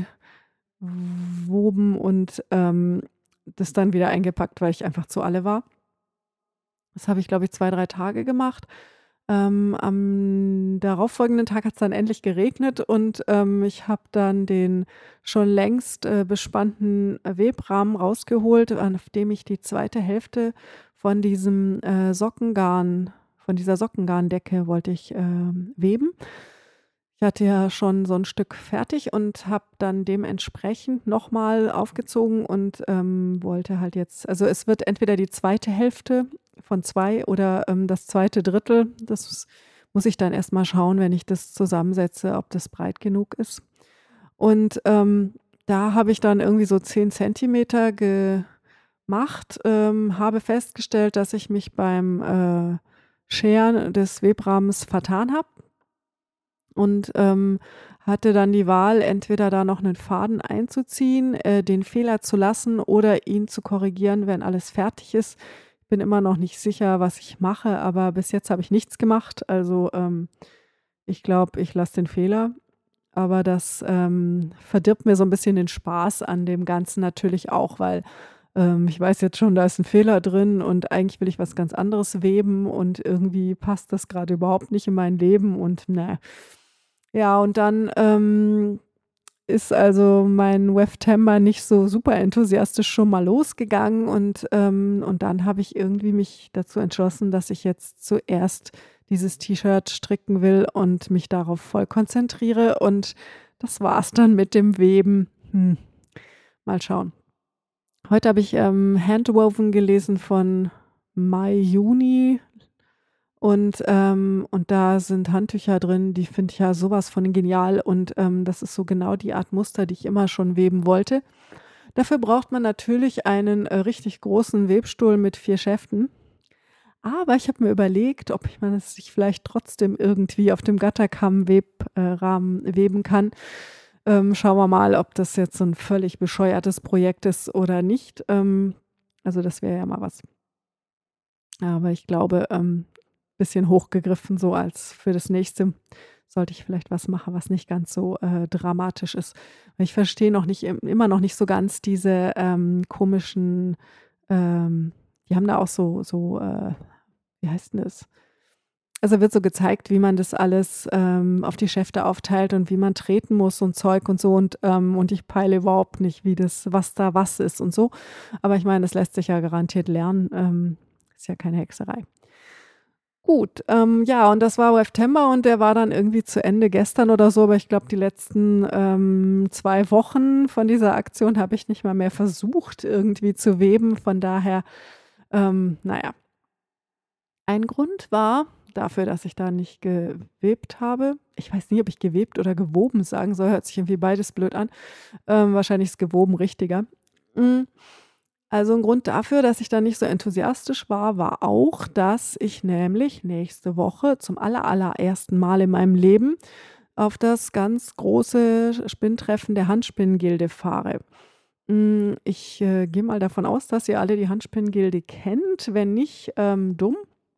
gewoben und, ähm, das dann wieder eingepackt, weil ich einfach zu alle war. Das habe ich, glaube ich, zwei, drei Tage gemacht. Ähm, am darauffolgenden Tag hat's dann endlich geregnet und, ähm, ich habe dann den schon längst, äh, bespannten Webrahmen rausgeholt, an auf dem ich die zweite Hälfte von diesem, äh, Sockengarn von dieser Sockengarndecke wollte ich, ähm, weben. Ich hatte ja schon so 'n Stück fertig und habe dann dementsprechend noch mal aufgezogen und, ähm, wollte halt jetzt also, es wird entweder die zweite Hälfte von zwei oder, ähm, das zweite Drittel. Das muss ich dann erst mal schauen, wenn ich das zusammensetze, ob das breit genug ist. Und, ähm, da habe ich dann irgendwie so zehn Zentimeter gemacht, ähm, habe festgestellt, dass ich mich beim, äh, Scheren des Webrahmens vertan habe und, ähm, hatte dann die Wahl, entweder da noch 'nen Faden einzuziehen, äh, den Fehler zu lassen oder ihn zu korrigieren, wenn alles fertig ist. Bin immer noch nicht sicher, was ich mache, aber bis jetzt habe ich nichts gemacht. Also, ähm, ich glaube, ich lasse den Fehler, aber das, ähm, verdirbt mir so 'n bisschen den Spaß an dem Ganzen natürlich auch, weil, ähm, ich weiß jetzt schon, da ist 'n Fehler drin und eigentlich will ich was ganz anderes weben und irgendwie passt das grade überhaupt nicht in mein Leben und ne. Ja, und dann, ähm, ist also mein Weftember nicht so super enthusiastisch schon mal losgegangen und, ähm und dann habe ich irgendwie mich dazu entschlossen, dass ich jetzt zuerst dieses T-Shirt stricken will und mich darauf voll konzentriere und das war's dann mit dem Weben. Hm, mal schauen. Heute habe ich, ähm, Handwoven gelesen von Mai, Juni und, ähm und da sind Handtücher drin, die finde ich ja sowas von genial und, ähm, das ist so genau die Art Muster, die ich immer schon weben wollte. Dafür braucht man natürlich einen, äh, richtig großen Webstuhl mit vier Schäften. Aber ich habe mir überlegt, ob ich man es sich vielleicht trotzdem irgendwie auf dem Gatterkamm-Web äh, Rahmen weben kann. Ähm, schauen wir mal, ob das jetzt so 'n völlig bescheuertes Projekt ist oder nicht. Ähm, also, das wäre ja mal was. Aber ich glaube, ähm, bisschen hochgegriffen so als für das Nächste sollte ich vielleicht was machen, was nicht ganz so, äh, dramatisch ist. Ich verstehe noch nicht im immer noch nicht so ganz diese, ähm, komischen, ähm die haben da auch so so, äh wie heißt 'n das? Also, wird so gezeigt, wie man das alles, ähm, auf die Schäfte aufteilt und wie man treten muss und Zeug und so und, ähm und ich peile überhaupt nicht, wie das was da was ist und so. Aber ich meine, das lässt sich ja garantiert lernen, ähm, ist ja keine Hexerei. Gut, ähm, ja, und das war Weftember und der war dann irgendwie zu Ende gestern oder so, aber ich glaube, die letzten, ähm, zwei Wochen von dieser Aktion habe ich nicht mal mehr versucht, irgendwie zu weben. Von daher, ähm, na ja. Ein Grund war dafür, dass ich da nicht gewebt habe ich weiß nicht, ob ich gewebt oder gewoben sagen soll, hört sich irgendwie beides blöd an. Ähm, wahrscheinlich ist gewoben richtiger. Hm, also 'n Grund dafür, dass ich da nicht so enthusiastisch war, war auch, dass ich nämlich nächste Woche zum aller allerersten Mal in meinem Leben auf das ganz große Sch Spinntreffen der Handspinnengilde fahre. Hm, ich, äh, gehe mal davon aus, dass ihr alle die Handspinnengilde kennt, wenn nicht, ähm, dumm.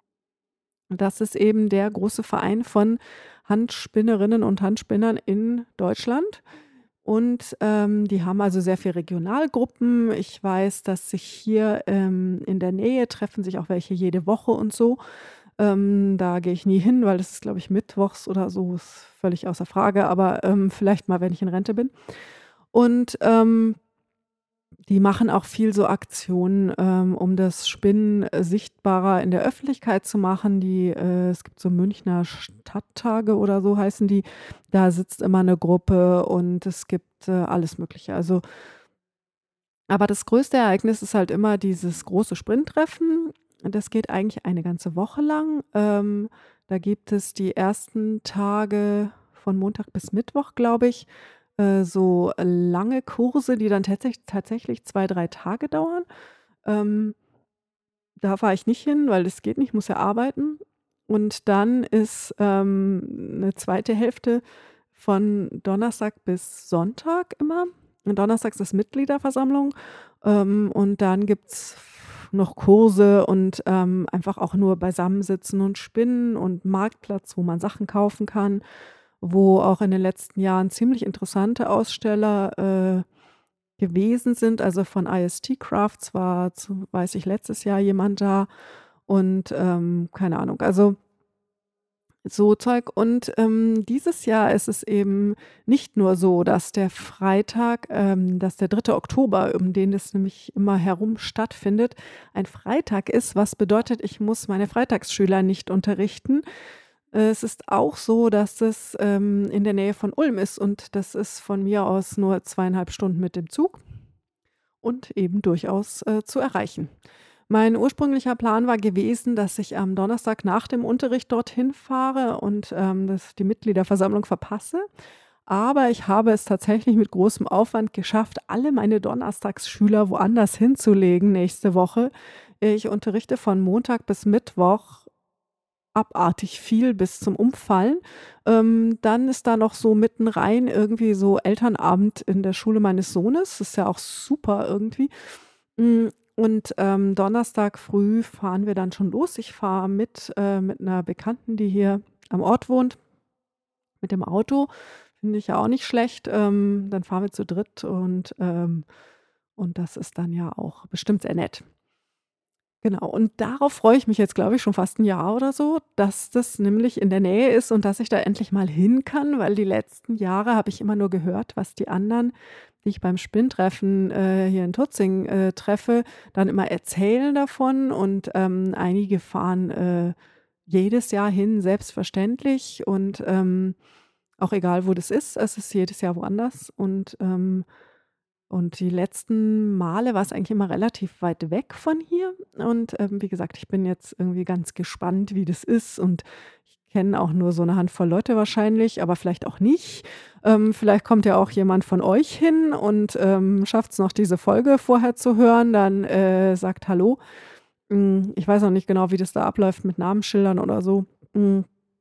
Das ist eben der große Verein von Handspinnerinnen und Handspinnern in Deutschland. Und, ähm, die haben also sehr viel Regionalgruppen. Ich weiß, dass sich hier, ähm, in der Nähe treffen sich auch welche jede Woche und so. Ähm, da gehe ich nie hin, weil das ist, glaube ich, mittwochs oder so, ist völlig außer Frage, aber, ähm, vielleicht mal, wenn ich in Rente bin. Und, ähm die machen auch viel so Aktionen, ähm, um das Spinnen, äh, sichtbarer in der Öffentlichkeit zu machen. Die äh, es gibt so Münchner Stadttage oder so heißen die. Da sitzt immer 'ne Gruppe und es gibt, äh, alles Mögliche. Also aber das größte Ereignis ist halt immer dieses große Sprinttreffen. Das geht eigentlich eine ganze Woche lang. Ähm, da gibt es die ersten Tage von Montag bis Mittwoch, glaube ich, äh, so lange Kurse, die dann tatsäch tatsächlich zwei, drei Tage dauern. Ähm da fahre ich nicht hin, weil das geht nicht, ich muss ja arbeiten. Und dann ist, ähm, 'ne zweite Hälfte von Donnerstag bis Sonntag immer. Und donnerstags ist Mitgliederversammlung, ähm, und dann gibt's noch Kurse und, ähm, einfach auch nur beisammensitzen und spinnen und Marktplatz, wo man Sachen kaufen kann, wo auch in den letzten Jahren ziemlich interessante Aussteller, äh, gewesen sind. Also, von I S T Crafts war zu weiß ich, letztes Jahr jemand da und, ähm, keine Ahnung. Also so Zeug. Und, ähm, dieses Jahr ist es eben nicht nur so, dass der Freitag, ähm dass der dritte Oktober, um den es nämlich immer herum stattfindet, ein Freitag ist, was bedeutet, ich muss meine Freitagsschüler nicht unterrichten. Äh, es ist auch so, dass es, ähm, in der Nähe von Ulm ist und das ist von mir aus nur zweieinhalb Stunden mit dem Zug und eben durchaus, äh, zu erreichen. Mein ursprünglicher Plan war gewesen, dass ich am Donnerstag nach dem Unterricht dorthin fahre und, ähm, das die Mitgliederversammlung verpasse. Aber ich habe es tatsächlich mit großem Aufwand geschafft, alle meine Donnerstagsschüler woanders hinzulegen nächste Woche. Ich unterrichte von Montag bis Mittwoch abartig viel bis zum Umfallen. Ähm, dann ist da noch so mitten rein irgendwie so Elternabend in der Schule meines Sohnes. Ist ja auch super irgendwie. Hm, und, ähm, Donnerstag früh fahren wir dann schon los. Ich fahre mit äh, mit 'ner Bekannten, die hier am Ort wohnt mit dem Auto. Finde ich ja auch nicht schlecht. Ähm, dann fahren wir zu dritt und, ähm und das ist dann ja auch bestimmt sehr nett. Genau, und darauf freue ich mich jetzt, glaube ich, schon fast 'n Jahr oder so, dass das nämlich in der Nähe ist und dass ich da endlich mal hin kann, weil die letzten Jahre habe ich immer nur gehört, was die anderen, die ich beim Spinntreffen, äh, hier in Tutzing, äh, treffe, dann immer erzählen davon und, ähm, einige fahren, äh, jedes Jahr hin, selbstverständlich und, ähm, auch egal, wo das ist. Es ist jedes Jahr woanders und, ähm und die letzten Male war es eigentlich immer relativ weit weg von hier. Und ähm, wie gesagt, ich bin jetzt irgendwie ganz gespannt, wie das ist. Und ich kenne auch nur so eine Handvoll Leute wahrscheinlich, aber vielleicht auch nicht. Ähm, vielleicht kommt ja auch jemand von euch hin und ähm, schafft es noch, diese Folge vorher zu hören. Dann äh, sagt Hallo. Mm, Ich weiß noch nicht genau, wie das da abläuft mit Namensschildern oder so. Mm,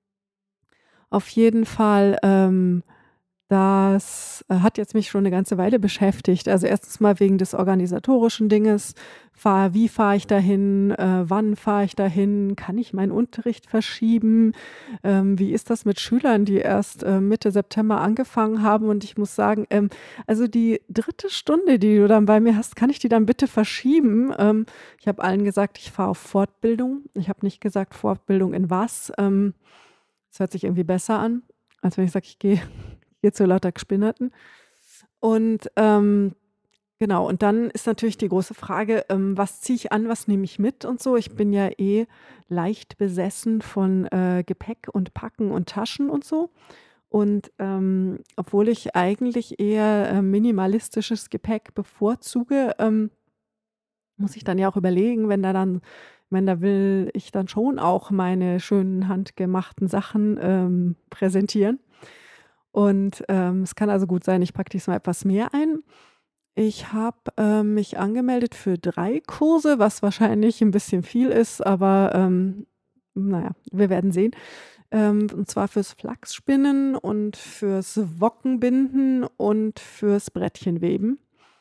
Auf jeden Fall. Ähm, das, äh, hat jetzt mich schon eine ganze Weile beschäftigt. Also, erstens mal wegen des organisatorischen Dinges. Fahr wie fahre ich dahin? Äh, wann fahre ich dahin? Kann ich meinen Unterricht verschieben? Ähm, wie ist das mit Schülern, die erst, äh, Mitte September angefangen haben? Und ich muss sagen, ähm, also, die dritte Stunde, die du dann bei mir hast, kann ich die dann bitte verschieben? Ähm, ich habe allen gesagt, ich fahre auf Fortbildung. Ich habe nicht gesagt, Fortbildung in was. Ähm, das hört sich irgendwie besser an, als wenn ich sage, ich gehe hier zu lauter Gespinnerten. Und ähm, genau, und dann ist natürlich die große Frage, ähm, was ziehe ich an, was nehme ich mit und so. Ich bin ja eh leicht besessen von äh, Gepäck und Packen und Taschen und so. Und ähm, obwohl ich eigentlich eher äh, minimalistisches Gepäck bevorzuge, ähm, muss ich dann ja auch überlegen, wenn da dann, wenn da will ich dann schon auch meine schönen handgemachten Sachen ähm, präsentieren. Und, ähm, es kann also gut sein, ich packe diesmal etwas mehr ein. Ich habe, ähm, mich angemeldet für drei Kurse, was wahrscheinlich ein bisschen viel ist, aber, ähm, na ja, wir werden sehen. Ähm, und zwar fürs Flachsspinnen und fürs Wockenbinden und fürs Brettchenweben.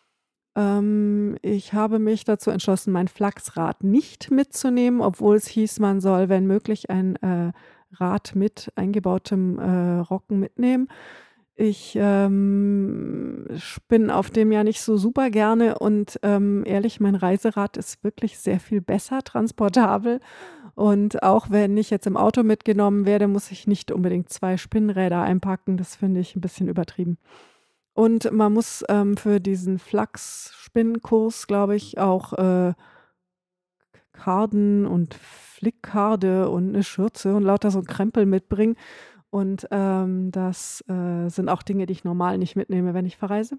Ähm, ich habe mich dazu entschlossen, mein Flachsrad nicht mitzunehmen, obwohl es hieß, man soll, wenn möglich, ein, äh, Rad mit eingebautem, äh, Rocken mitnehmen. Ich, ähm, spinne auf dem ja nicht so super gerne und, ähm, ehrlich, mein Reiserad ist wirklich sehr viel besser transportabel. Und auch wenn ich jetzt im Auto mitgenommen werde, muss ich nicht unbedingt zwei Spinnräder einpacken. Das finde ich ein bisschen übertrieben. Und man muss, ähm, für diesen Flachs-Spinnkurs, glaube ich, auch, äh, Karten und Flickkarde und eine Schürze und lauter so 'n Krempel mitbringen. Und, ähm, das, äh, sind auch Dinge, die ich normal nicht mitnehme, wenn ich verreise.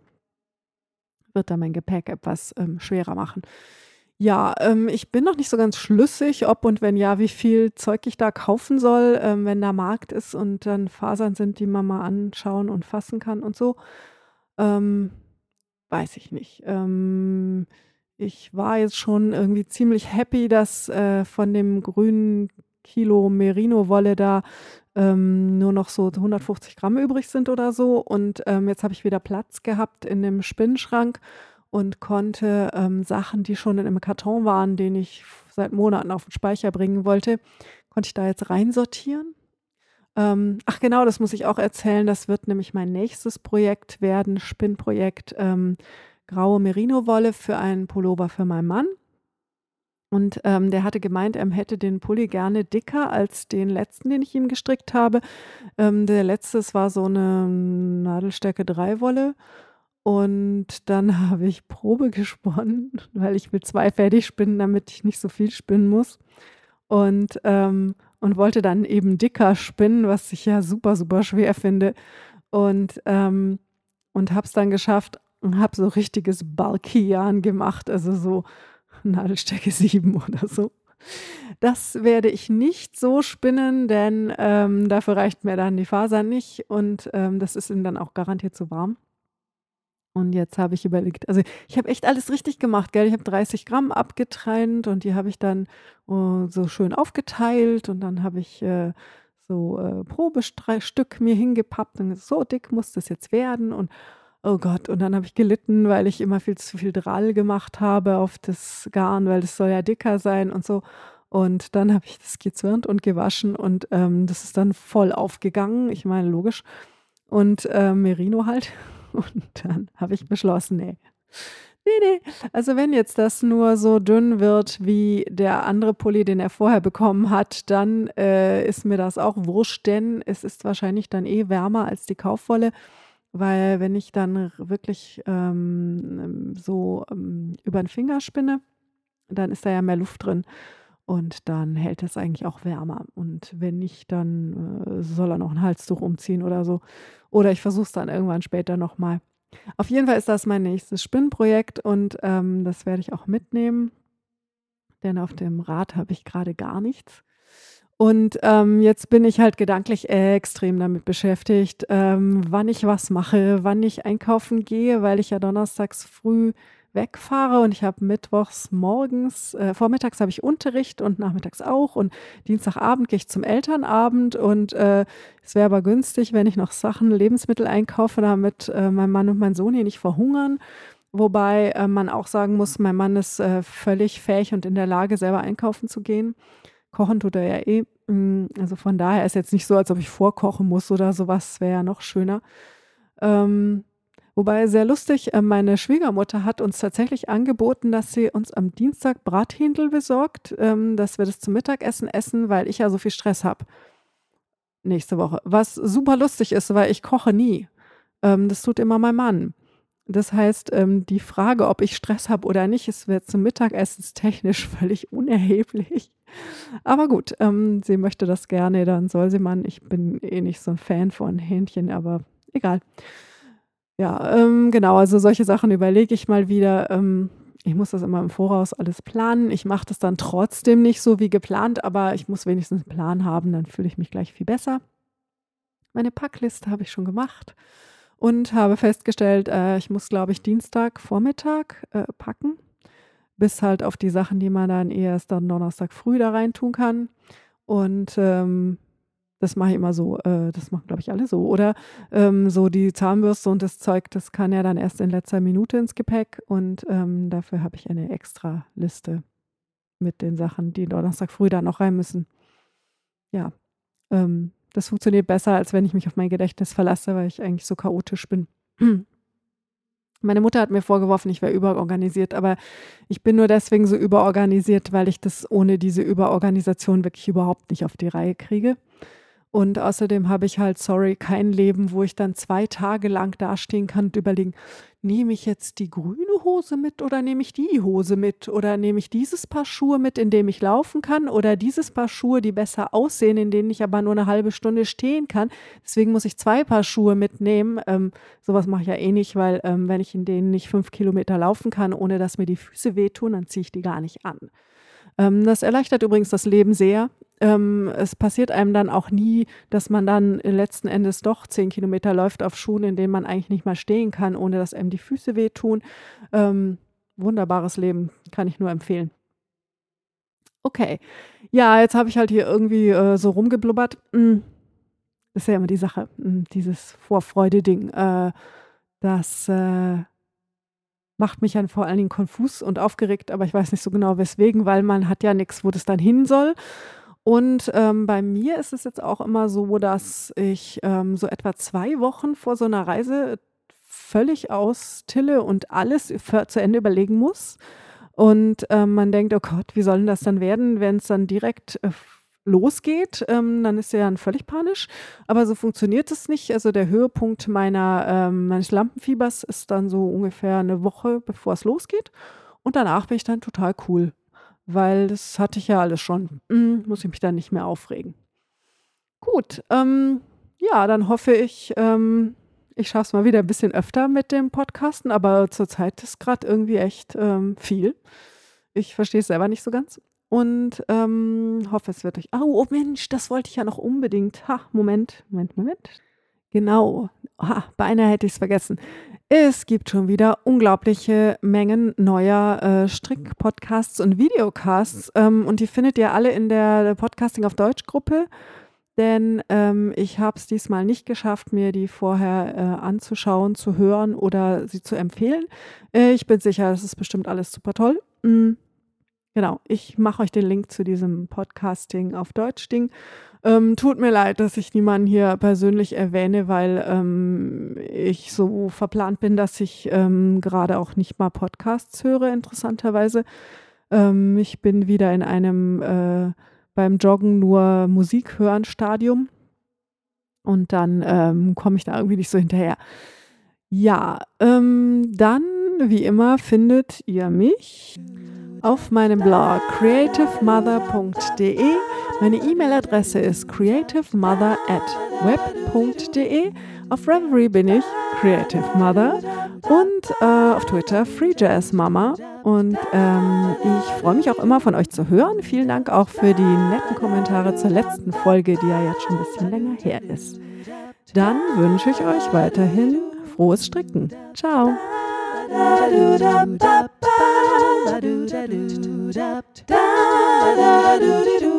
Wird dann mein Gepäck etwas, ähm, schwerer machen. Ja, ähm, ich bin noch nicht so ganz schlüssig, ob und wenn ja, wie viel Zeug ich da kaufen soll, ähm, wenn da Markt ist und dann Fasern sind, die man mal anschauen und fassen kann und so. Ähm, Weiß ich nicht. Ähm, ich war jetzt schon irgendwie ziemlich happy, dass, äh, von dem grünen Kilo Merino-Wolle da, ähm, nur noch so hundertfünfzig Gramm übrig sind oder so. Und, ähm, jetzt habe ich wieder Platz gehabt in dem Spinnschrank und konnte, ähm, Sachen, die schon in 'nem Karton waren, den ich seit Monaten auf 'n Speicher bringen wollte, konnte ich da jetzt reinsortieren. Ähm, ach genau, das muss ich auch erzählen. Das wird nämlich mein nächstes Projekt werden, Spinnprojekt, ähm, graue Merino-Wolle für einen Pullover für meinen Mann. Und, ähm, der hatte gemeint, er hätte den Pulli gerne dicker als den letzten, den ich ihm gestrickt habe. Ähm, der letzte, es war so eine Nadelstärke drei Wolle. Und dann habe ich Probe gesponnen, weil ich will zwei fertig spinnen, damit ich nicht so viel spinnen muss. Und, ähm und wollte dann eben dicker spinnen, was ich ja super, super schwer finde. Und, ähm und habe es dann geschafft und habe so richtiges Bulky Yarn gemacht, also so Nadelstärke sieben oder so. Das werde ich nicht so spinnen, denn, ähm, dafür reicht mir dann die Faser nicht und, ähm, das ist ihm dann auch garantiert zu warm. Und jetzt habe ich überlegt, also, ich habe echt alles richtig gemacht, gell? Ich habe dreißig Gramm abgetrennt und die habe ich dann, äh, so schön aufgeteilt und dann habe ich, äh, so, äh, Probestück mir hingepappt und gesagt: „So dick muss das jetzt werden." Und oh Gott, und dann habe ich gelitten, weil ich immer viel zu viel Drall gemacht habe auf das Garn, weil das soll ja dicker sein und so. Und dann habe ich das gezwirnt und gewaschen und, ähm, das ist dann voll aufgegangen. Ich meine, logisch. Und, äh, Merino halt. Und dann habe ich beschlossen: „Ne, ne, ne." Also, wenn jetzt das nur so dünn wird wie der andere Pulli, den er vorher bekommen hat, dann, äh, ist mir das auch wurscht, denn es ist wahrscheinlich dann eh wärmer als die Kaufwolle, weil wenn ich dann r wirklich, ähm, ähm, so, ähm, über 'n Finger spinne, dann ist da ja mehr Luft drin und dann hält es eigentlich auch wärmer. Und wenn nicht, dann, äh, soll er noch 'n Halstuch umziehen oder so. Oder ich versuche es dann irgendwann später noch mal. Auf jeden Fall ist das mein nächstes Spinnprojekt und, ähm, das werde ich auch mitnehmen, denn auf dem Rad habe ich gerade gar nichts. Und, ähm, jetzt bin ich halt gedanklich extrem damit beschäftigt, ähm, wann ich was mache, wann ich einkaufen gehe, weil ich ja donnerstags früh wegfahre und ich habe mittwochs morgens äh, vormittags habe ich Unterricht und nachmittags auch und Dienstagabend gehe ich zum Elternabend und, äh, es wäre aber günstig, wenn ich noch Sachen Lebensmittel einkaufe, damit, äh, mein Mann und mein Sohn hier nicht verhungern. Wobei, äh, man auch sagen muss, mein Mann ist, äh, völlig fähig und in der Lage, selber einkaufen zu gehen. Kochen tut er ja eh. Hm, also von daher ist jetzt nicht so, als ob ich vorkochen muss oder so was, wäre ja noch schöner. Ähm, wobei sehr lustig, äh, meine Schwiegermutter hat uns tatsächlich angeboten, dass sie uns am Dienstag Brathändel besorgt, ähm, dass wir das zum Mittagessen essen, weil ich ja so viel Stress habe nächste Woche. Was super lustig ist, weil ich koche nie. Ähm, das tut immer mein Mann. Das heißt, ähm, die Frage, ob ich Stress habe oder nicht, ist jetzt zum Mittagessenstechnisch völlig unerheblich. Aber gut, ähm, sie möchte das gerne, dann soll sie mal. Ich bin eh nicht so ein Fan von Hähnchen, aber egal. Ja, ähm, genau, also solche Sachen überlege ich mal wieder. Ähm, ich muss das immer im Voraus alles planen. Ich mache das dann trotzdem nicht so wie geplant, aber ich muss wenigstens einen Plan haben, dann fühle ich mich gleich viel besser. Meine Packliste habe ich schon gemacht und habe festgestellt, äh, ich muss, glaube ich, Dienstagvormittag, äh, packen, bis halt auf die Sachen, die man dann eh erst dann Donnerstag früh da reintun kann. Und, ähm, das mache ich immer so. Äh, das machen, glaube ich, alle so. Oder, ähm, so die Zahnbürste und das Zeug, das kann ja dann erst in letzter Minute ins Gepäck und, ähm, dafür habe ich eine extra Liste mit den Sachen, die Donnerstag früh dann noch rein müssen. Ja, ähm, das funktioniert besser, als wenn ich mich auf mein Gedächtnis verlasse, weil ich eigentlich so chaotisch bin. Meine Mutter hat mir vorgeworfen, ich wäre überorganisiert, aber ich bin nur deswegen so überorganisiert, weil ich das ohne diese Überorganisation wirklich überhaupt nicht auf die Reihe kriege. Und außerdem habe ich halt, sorry, kein Leben, wo ich dann zwei Tage lang dastehen kann und überlegen: „Nehme ich jetzt die grüne Hose mit oder nehme ich die Hose mit oder nehme ich dieses Paar Schuhe mit, in dem ich laufen kann oder dieses Paar Schuhe, die besser aussehen, in denen ich aber nur eine halbe Stunde stehen kann. Deswegen muss ich zwei Paar Schuhe mitnehmen.“ Ähm, so mache ich ja eh nicht, weil, ähm, wenn ich in denen nicht fünf Kilometer laufen kann, ohne dass mir die Füße wehtun, dann ziehe ich die gar nicht an. Ähm, das erleichtert übrigens das Leben sehr. Ähm, es passiert einem dann auch nie, dass man dann letzten Endes doch zehn Kilometer läuft auf Schuhen, in denen man eigentlich nicht mal stehen kann, ohne dass einem die Füße wehtun. Ähm, wunderbares Leben, kann ich nur empfehlen. Okay. Ja, jetzt habe ich halt hier irgendwie, äh, so rumgeblubbert. Hm, ist ja immer die Sache, hm, dieses Vorfreude-Ding, äh, das, äh macht mich dann vor allen Dingen konfus und aufgeregt, aber ich weiß nicht so genau weswegen, weil man hat ja nix, wo das dann hin soll. Und, ähm, bei mir ist es jetzt auch immer so, dass ich, ähm, so etwa zwei Wochen vor so einer Reise völlig austille und alles für zu Ende überlegen muss. Und, ähm, man denkt: „Oh Gott, wie soll 'n das dann werden, wenn es dann direkt, äh, f losgeht?“ Ähm, dann ist ja dann völlig panisch. Aber so funktioniert es nicht. Also, der Höhepunkt meiner ähm, meines Lampenfiebers ist dann so ungefähr eine Woche, bevor es losgeht. Und danach bin ich dann total cool, weil das hatte ich ja alles schon. Hm, muss ich mich dann nicht mehr aufregen. Gut, ähm, ja, dann hoffe ich, ähm, ich schaffe es mal wieder ein bisschen öfter mit dem Podcasten, aber zurzeit ist gerade irgendwie echt, ähm, viel. Ich verstehe es selber nicht so ganz und, ähm, hoffe, es wird euch au, oh Mensch, das wollte ich ja noch unbedingt. Ha, Moment, Moment, Moment. Genau. Ha, beinahe hätte ich es vergessen. Es gibt schon wieder unglaubliche Mengen neuer, äh, Strick-Podcasts und Videocasts, ähm, und die findet ihr alle in der Podcasting auf Deutsch Gruppe. Denn, ähm, ich habe es diesmal nicht geschafft, mir die vorher, äh, anzuschauen, zu hören oder sie zu empfehlen. Äh, ich bin sicher, das ist bestimmt alles super toll. Hm, genau, ich mache euch den Link zu diesem Podcasting auf Deutsch-Ding. Ähm, tut mir leid, dass ich niemanden hier persönlich erwähne, weil, ähm, ich so verplant bin, dass ich, ähm, grade auch nicht mal Podcasts höre, interessanterweise. Ähm, ich bin wieder in einem, äh, beim Joggen nur Musik hören Stadium und dann, ähm, komme ich da irgendwie nicht so hinterher. Ja, ähm, dann, wie immer, findet ihr mich auf meinem Blog creative mother punkt de. Meine E-Mail-Adresse ist creativemother at web punkt de. Auf Reverie bin ich Creative Mother und äh, auf Twitter FreeJazzMama. Und ähm, ich freue mich auch immer, von euch zu hören. Vielen Dank auch für die netten Kommentare zur letzten Folge, die ja jetzt schon ein bisschen länger her ist. Dann wünsche ich euch weiterhin frohes Stricken. Ciao. Da da da da da da da da da da da da